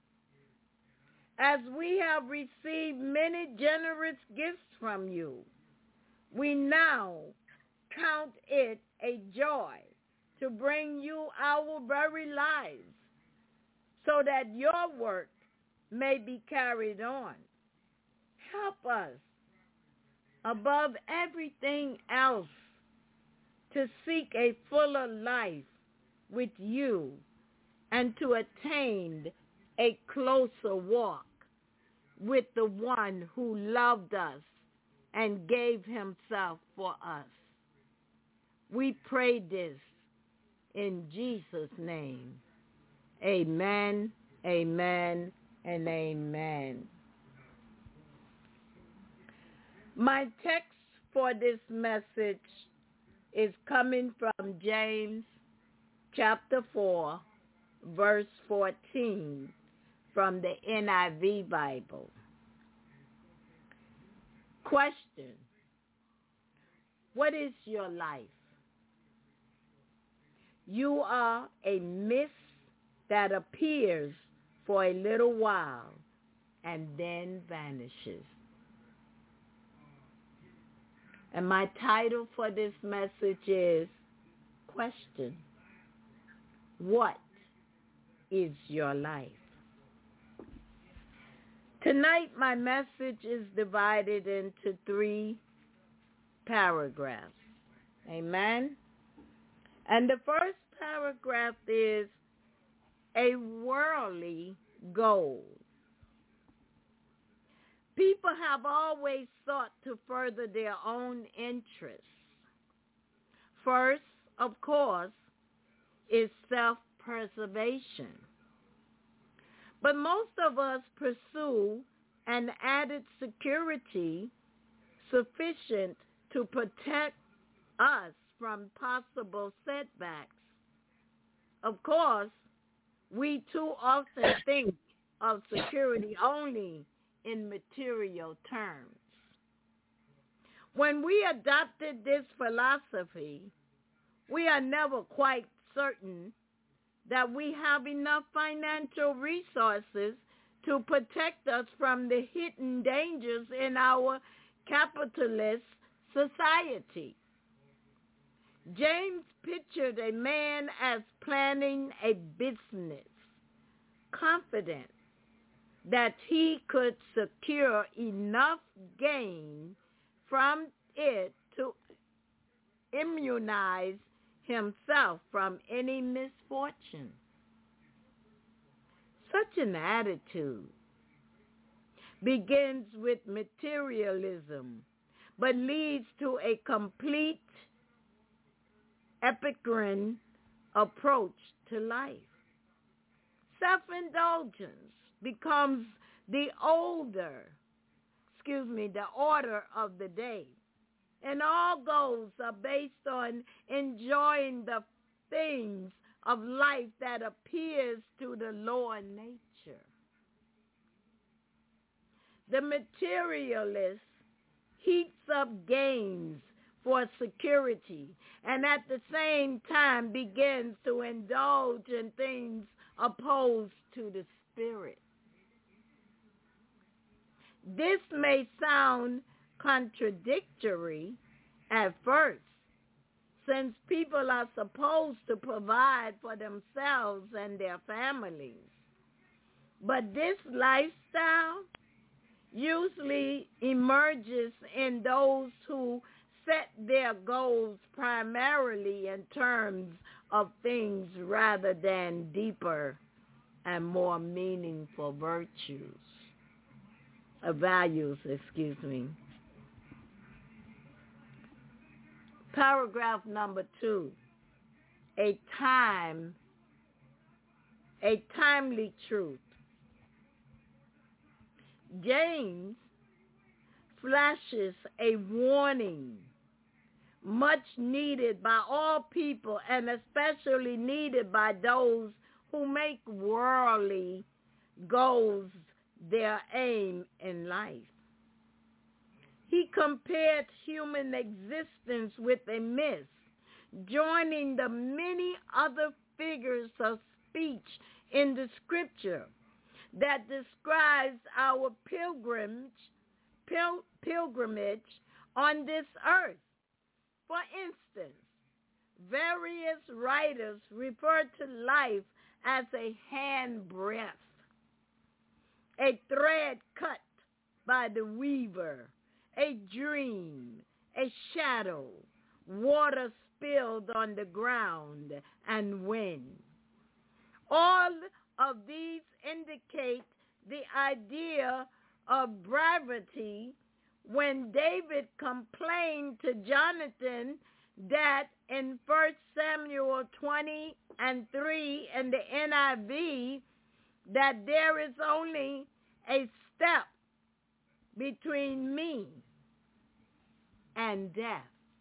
As we have received many generous gifts from you, we now count it a joy to bring you our very lives so that your work may be carried on. Help us, above everything else, to seek a fuller life with you and to attain a closer walk with the one who loved us and gave himself for us. We pray this in Jesus' name. Amen, amen, and amen. My text for this message is coming from James chapter four, verse fourteen, from the N I V Bible. Question: what is your life? You are a mist that appears for a little while and then vanishes. And my title for this message is Question: what is your life? Tonight, my message is divided into three paragraphs. Amen? And the first paragraph is a worldly goal. People have always sought to further their own interests. First, of course, is self-preservation. But most of us pursue an added security sufficient to protect us from possible setbacks. Of course, we too often think of security only in material terms. When we adopted this philosophy, we are never quite certain that we have enough financial resources to protect us from the hidden dangers in our capitalist society. James pictured a man as planning a business, confident that he could secure enough gain from it to immunize himself from any misfortune. Such an attitude begins with materialism, but leads to a complete Epicurean approach to life. Self-indulgence becomes the older, excuse me, the order of the day. And all goals are based on enjoying the things of life that appears to the lower nature. The materialist heaps up gains for security and at the same time begins to indulge in things opposed to the spirit. This may sound contradictory at first, since people are supposed to provide for themselves and their families. But this lifestyle usually emerges in those who set their goals primarily in terms of things rather than deeper and more meaningful virtues, uh, values, excuse me. Paragraph number two, a time, a timely truth. James flashes a warning much needed by all people and especially needed by those who make worldly goals their aim in life. He compared human existence with a mist, joining the many other figures of speech in the scripture that describes our pilgrimage, pil- pilgrimage on this earth. For instance, various writers refer to life as a handbreadth, a thread cut by the weaver, a dream, a shadow, water spilled on the ground, and wind. All of these indicate the idea of brevity when David complained to Jonathan that in First Samuel twenty and three in the N I V that there is only a step between me and death.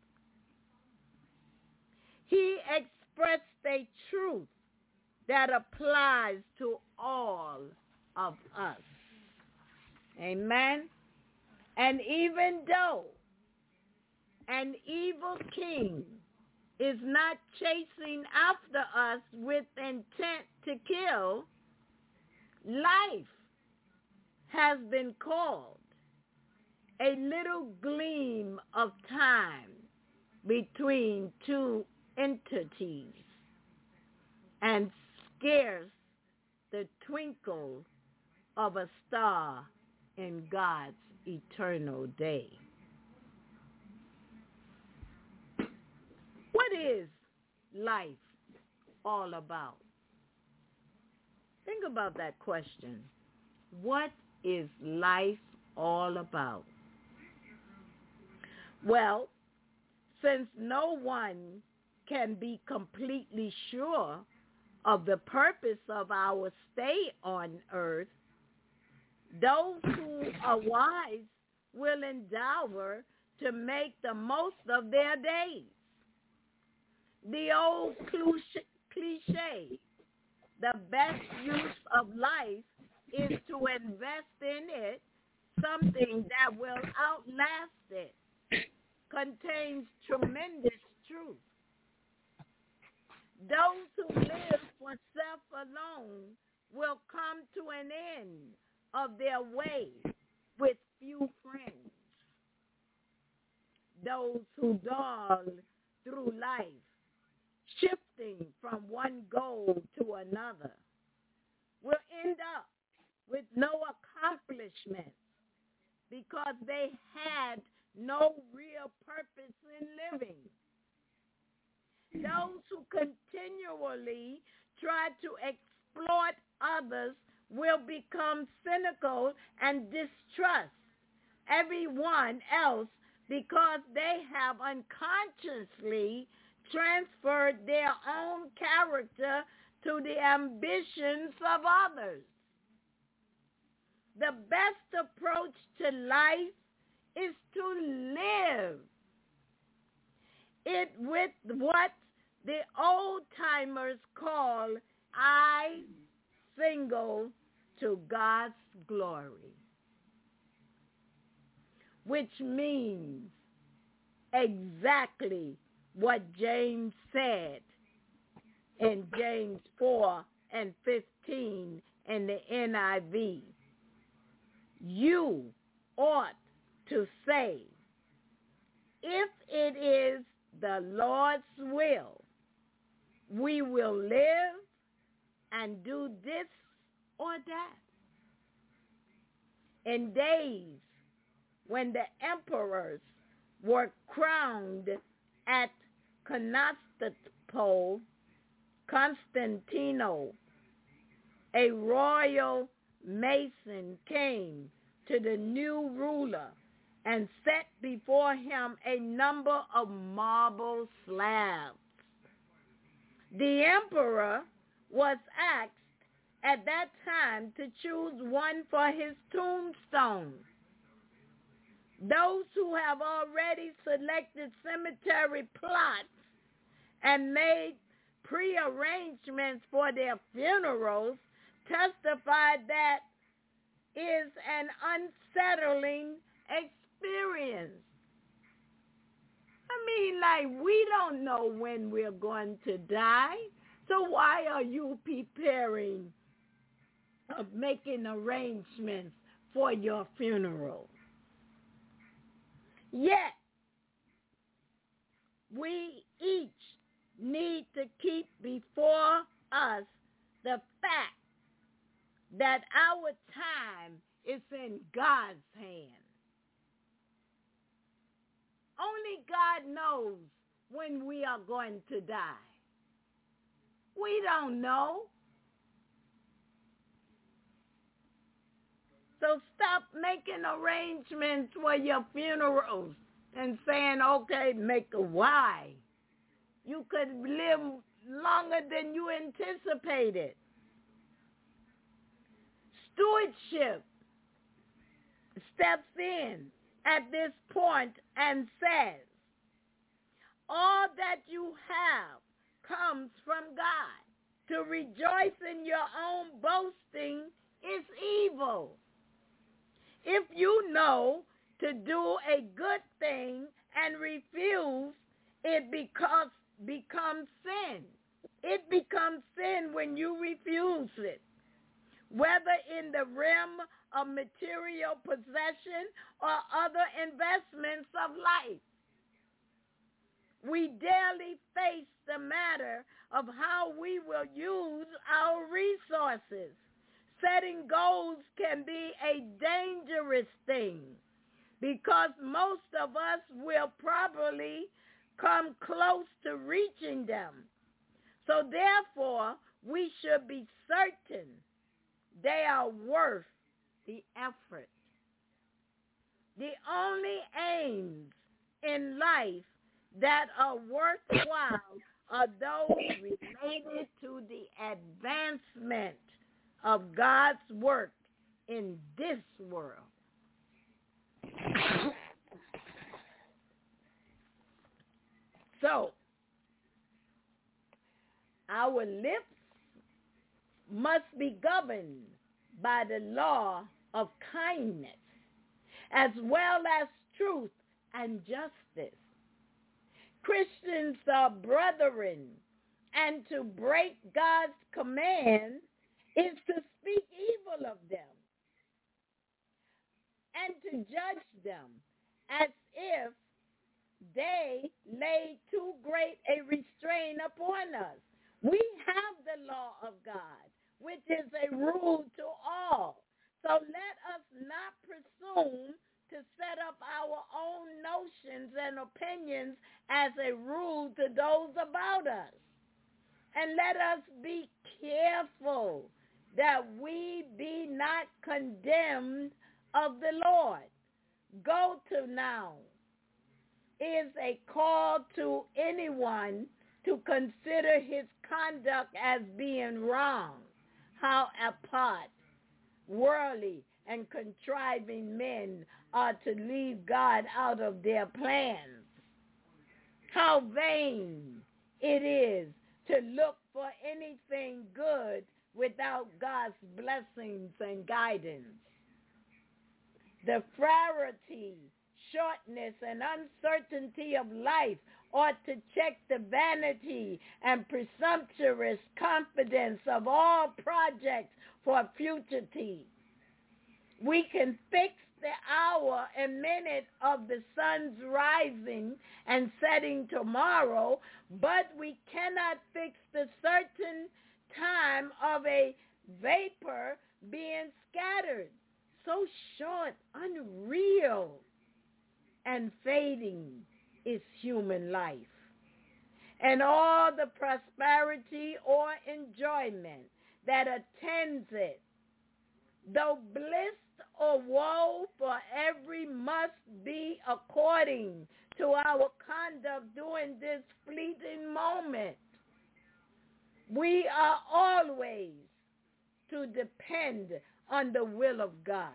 He expressed a truth that applies to all of us. Amen. And even though an evil king is not chasing after us with intent to kill, life has been called a little gleam of time between two entities and scarce the twinkle of a star in God's eternal day. What is life all about? Think about that question. What is life all about? Well, since no one can be completely sure of the purpose of our stay on earth, those who are wise will endeavor to make the most of their days. The old cliche, the best use of life is to invest in it something that will outlast it, contains tremendous truth. Those who live for self alone will come to an end of their way with few friends. Those who dawdle through life, shifting from one goal to another, will end up with no accomplishment because they had no real purpose in living. Those who continually try to exploit others will become cynical and distrust everyone else because they have unconsciously transferred their own character to the ambitions of others. The best approach to life is to live it with what the old-timers call I single to God's glory, which means exactly what James said in James four and fifteen in the N I V. You ought to say, if it is the Lord's will, we will live and do this or that. In days when the emperors were crowned at Constantinople, Constantino, a royal mason came to the new ruler and set before him a number of marble slabs. The emperor was asked at that time to choose one for his tombstone. Those who have already selected cemetery plots and made prearrangements for their funerals testified that is an unsettling experience. I mean, like, we don't know when we're going to die, so why are you preparing, uh, making arrangements for your funeral? Yet, we each need to keep before us the fact that our time is in God's hand. Only God knows when we are going to die. We don't know. So stop making arrangements for your funerals and saying, okay, make a why. You could live longer than you anticipated. Stewardship steps in at this point and says, all that you have comes from God. To rejoice in your own boasting is evil. If you know to do a good thing and refuse, it becomes, becomes sin. It becomes sin when you refuse it, whether in the realm of material possession or other investments of life. We daily face the matter of how we will use our resources. Setting goals can be a dangerous thing because most of us will probably come close to reaching them. So therefore, we should be certain they are worth the effort. The only aims in life that are worthwhile are those related to the advancement of God's work in this world. So, our lips must be governed by the law of kindness, as well as truth and justice. Christians are brethren And to break God's command is to speak evil of them and to judge them as if they laid too great a restraint upon us. We have the law of God, which is a rule to all. So let us not presume to set up our own notions and opinions as a rule to those about us. And let us be careful that we be not condemned of the Lord. Go to now is a call to anyone to consider his conduct as being wrong. How apart, worldly, and contriving men are to leave God out of their plans. How vain it is to look for anything good without God's blessings and guidance. The frailty, shortness, and uncertainty of life ought to check the vanity and presumptuous confidence of all projects for futurity. We can fix the hour and minute of the sun's rising and setting tomorrow, but we cannot fix the certain time of a vapor being scattered. So short, unreal, and fading is human life. And all the prosperity or enjoyment that attends it, though bliss or woe for every must be according to our conduct during this fleeting moment. We are always to depend on the will of God.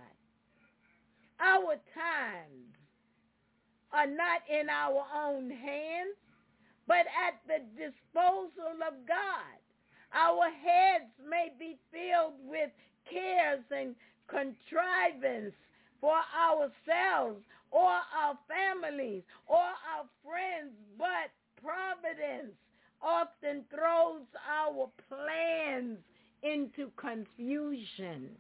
Our times are not in our own hands, but at the disposal of God. Our heads may be filled with cares and contrivance for ourselves or our families or our friends, but providence often throws our plans into confusion.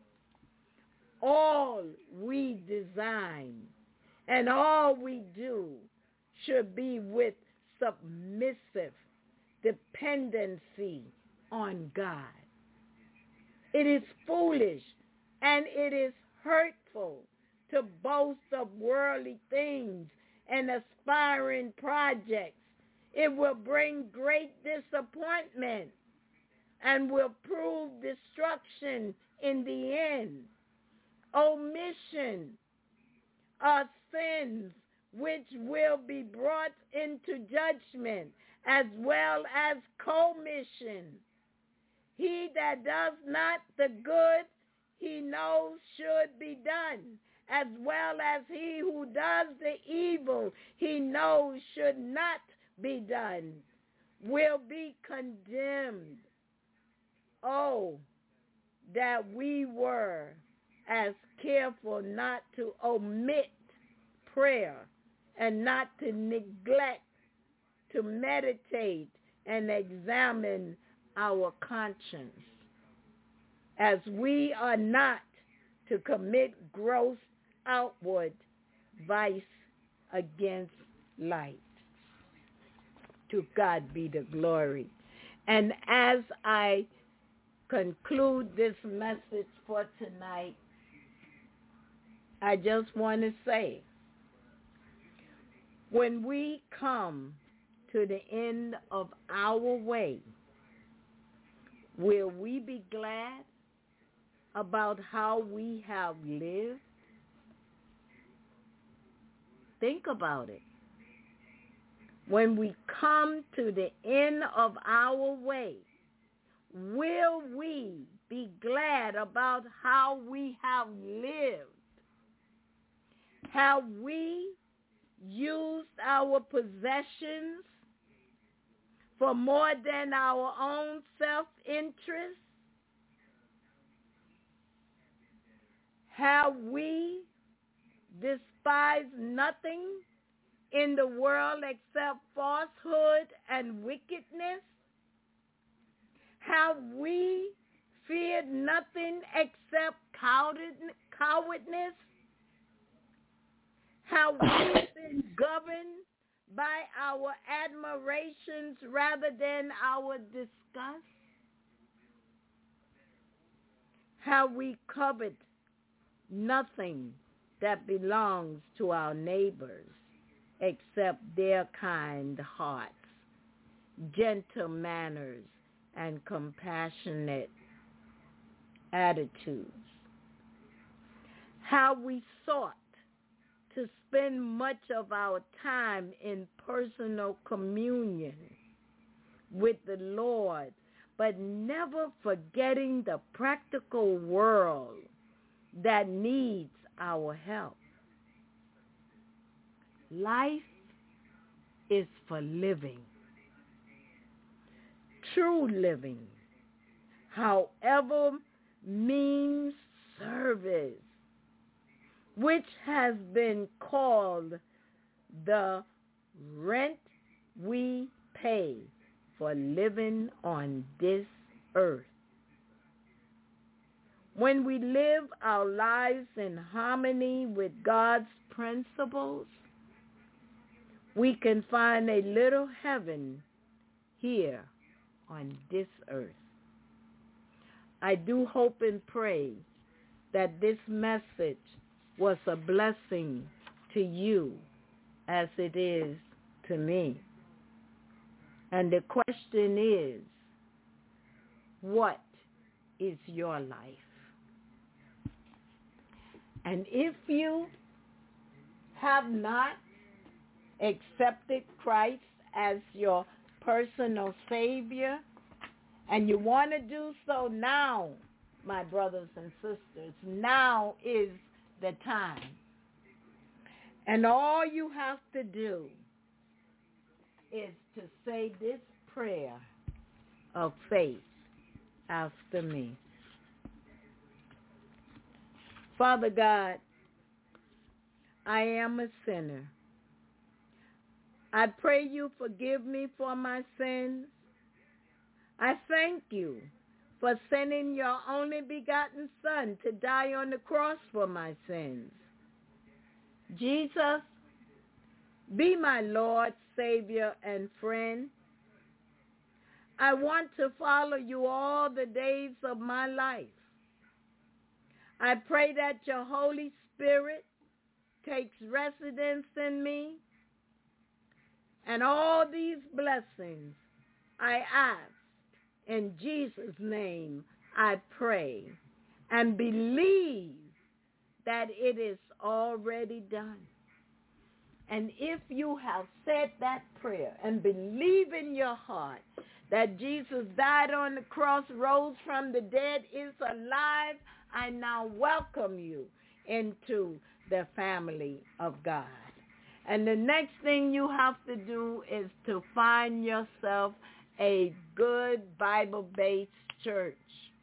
All we design and all we do should be with submissive dependency on God. It is foolish and it is hurtful to boast of worldly things and aspiring projects. It will bring great disappointment and will prove destruction in the end. Omission are sins which will be brought into judgment, as well as commission. He that does not the good he knows should be done, as well as he who does the evil he knows should not be done, will be condemned. Oh, that we were as careful not to omit prayer and not to neglect to meditate and examine our conscience, as we are not to commit gross outward vice against light. To God be the glory. And as I conclude this message for tonight, I just want to say, when we come to the end of our way, will we be glad about how we have lived? Think about it. When we come to the end of our way, will we be glad about how we have lived? Have we used our possessions for more than our own self-interest? Have we despised nothing in the world except falsehood and wickedness? How we feared nothing except cowardness. How we've been governed by our admirations rather than our disgust. How we covet nothing that belongs to our neighbors except their kind hearts, gentle manners, and compassionate attitudes. How we sought to spend much of our time in personal communion with the Lord, but never forgetting the practical world that needs our help. Life is for living, true living, however means service, which has been called the rent we pay for living on this earth. When we live our lives in harmony with God's principles, we can find a little heaven here on this earth. I do hope and pray that this message was a blessing to you as it is to me. And the question is, what is your life? And if you have not accepted Christ as your personal Savior, and you want to do so now, my brothers and sisters, now is the time. And all you have to do is to say this prayer of faith after me. Father God, I am a sinner. I pray you forgive me for my sins. I thank you for sending your only begotten Son to die on the cross for my sins. Jesus, be my Lord, Savior, and friend. I want to follow you all the days of my life. I pray that your Holy Spirit takes residence in me, and all these blessings I ask in Jesus' name. I pray and believe that it is already done. And if you have said that prayer and believe in your heart that Jesus died on the cross, rose from the dead, is alive, I now welcome you into the family of God. And the next thing you have to do is to find yourself a good Bible-based church.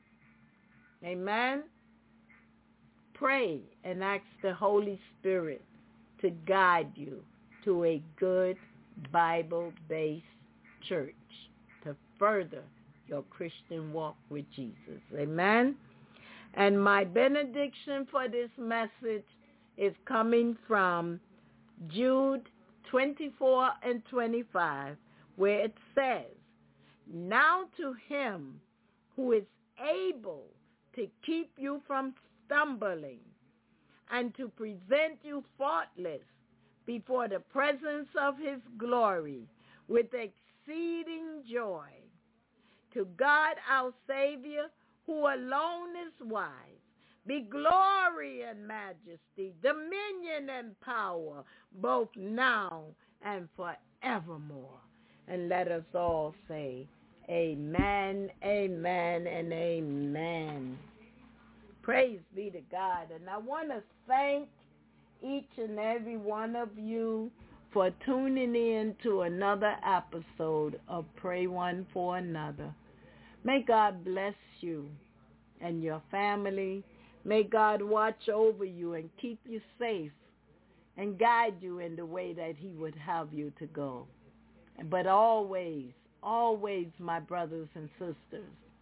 Amen? Pray and ask the Holy Spirit to guide you to a good Bible-based church to further your Christian walk with Jesus. Amen? And my benediction for this message is coming from Jude twenty-four and twenty-five, where it says, "Now to him who is able to keep you from stumbling and to present you faultless before the presence of his glory with exceeding joy, to God our Savior, who alone is wise, be glory and majesty, dominion and power, both now and forevermore." And let us all say, amen, amen, and amen. Praise be to God. And I want to thank each and every one of you for tuning in to another episode of Pray One for Another. May God bless you and your family. May God watch over you and keep you safe and guide you in the way that he would have you to go. But always, always, my brothers and sisters,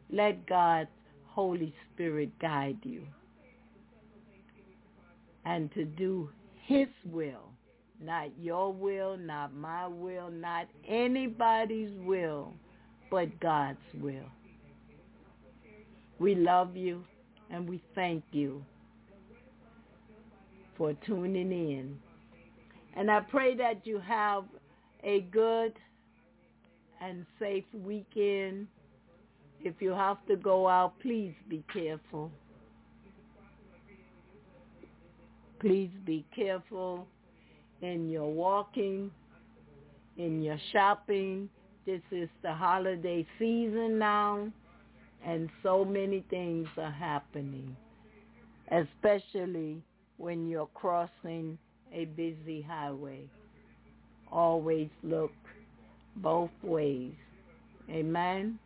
Let God's Holy Spirit guide you. And to do his will, not your will, not my will, not anybody's will, but God's will. We love you and we thank you for tuning in. And I pray that you have a good and safe weekend. If you have to go out, please be careful. Please be careful in your walking, in your shopping. This is the holiday season now, and so many things are happening, especially when you're crossing a busy highway. Always look both ways. Amen.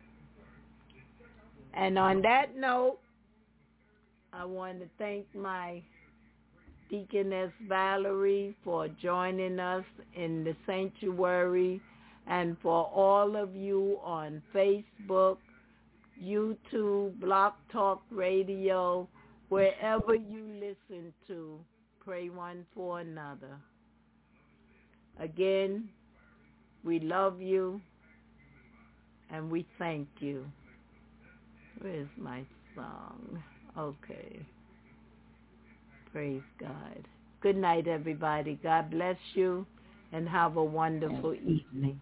And on that note, I want to thank my Deaconess Valerie for joining us in the sanctuary, and for all of you on Facebook, YouTube, Blog Talk Radio, wherever you listen to Pray One for Another. Again, we love you and we thank you. Where's my song? Okay. Praise God. Good night, everybody. God bless you and have a wonderful evening.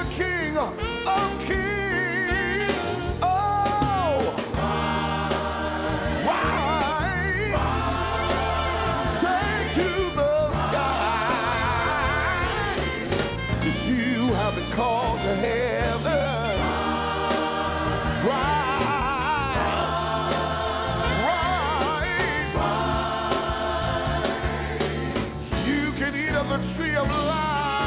King of Kings. Oh, rise, take to the sky. You have been called to heaven. Rise, rise. You can eat of the tree of life.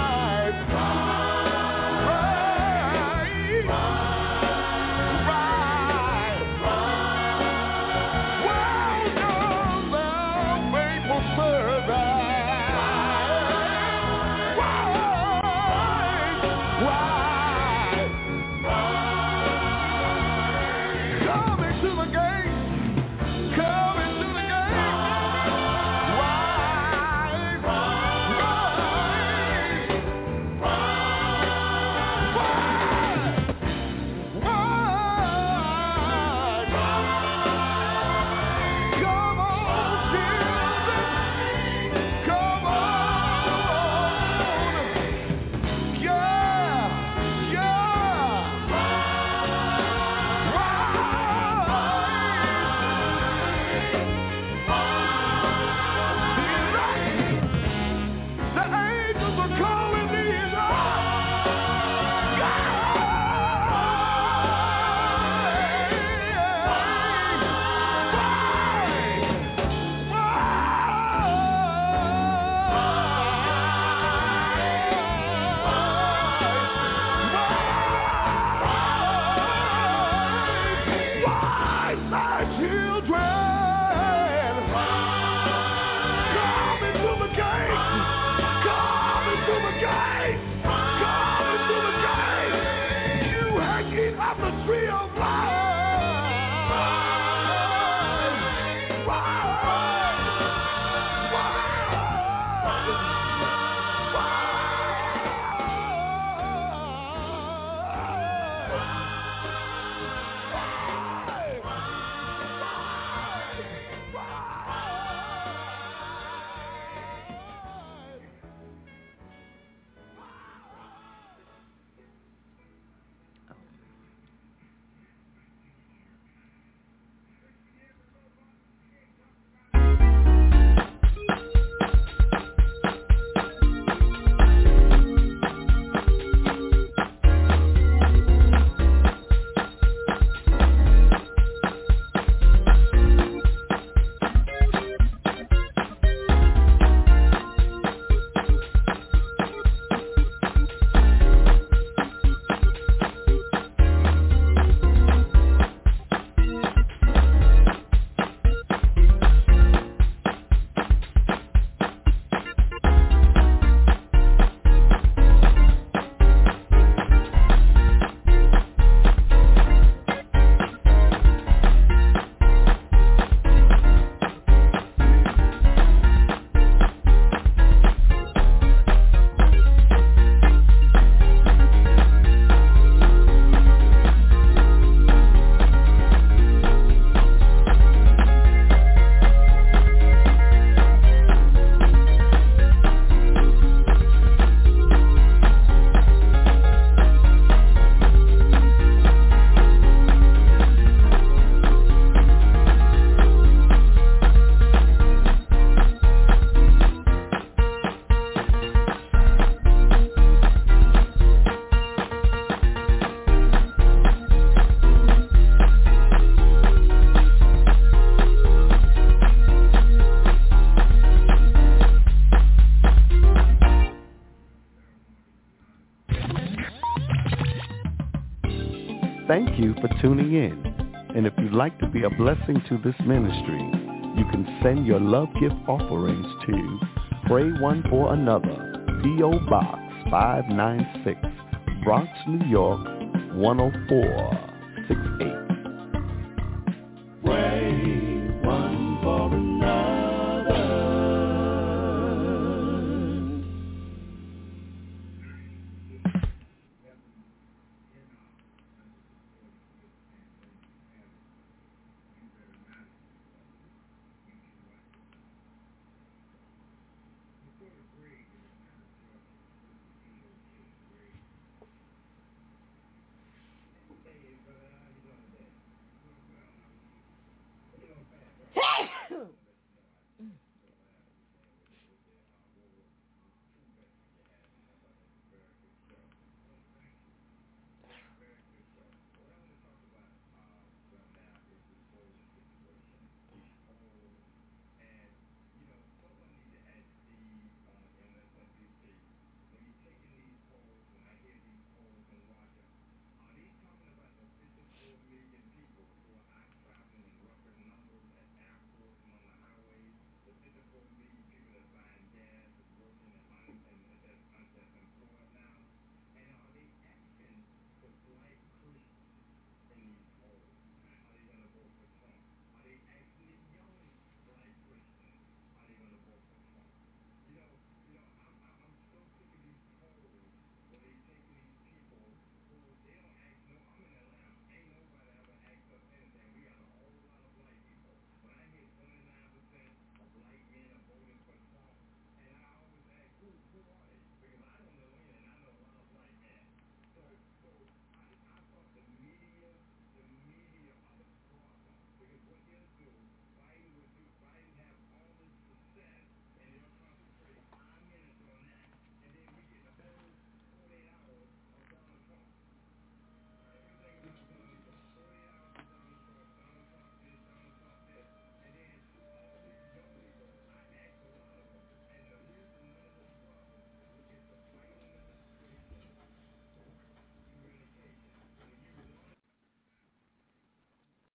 Thank you for tuning in. And if you'd like to be a blessing to this ministry, you can send your love gift offerings to Pray One for Another, P O. Box five nine six, Bronx, New York, one oh four six eight.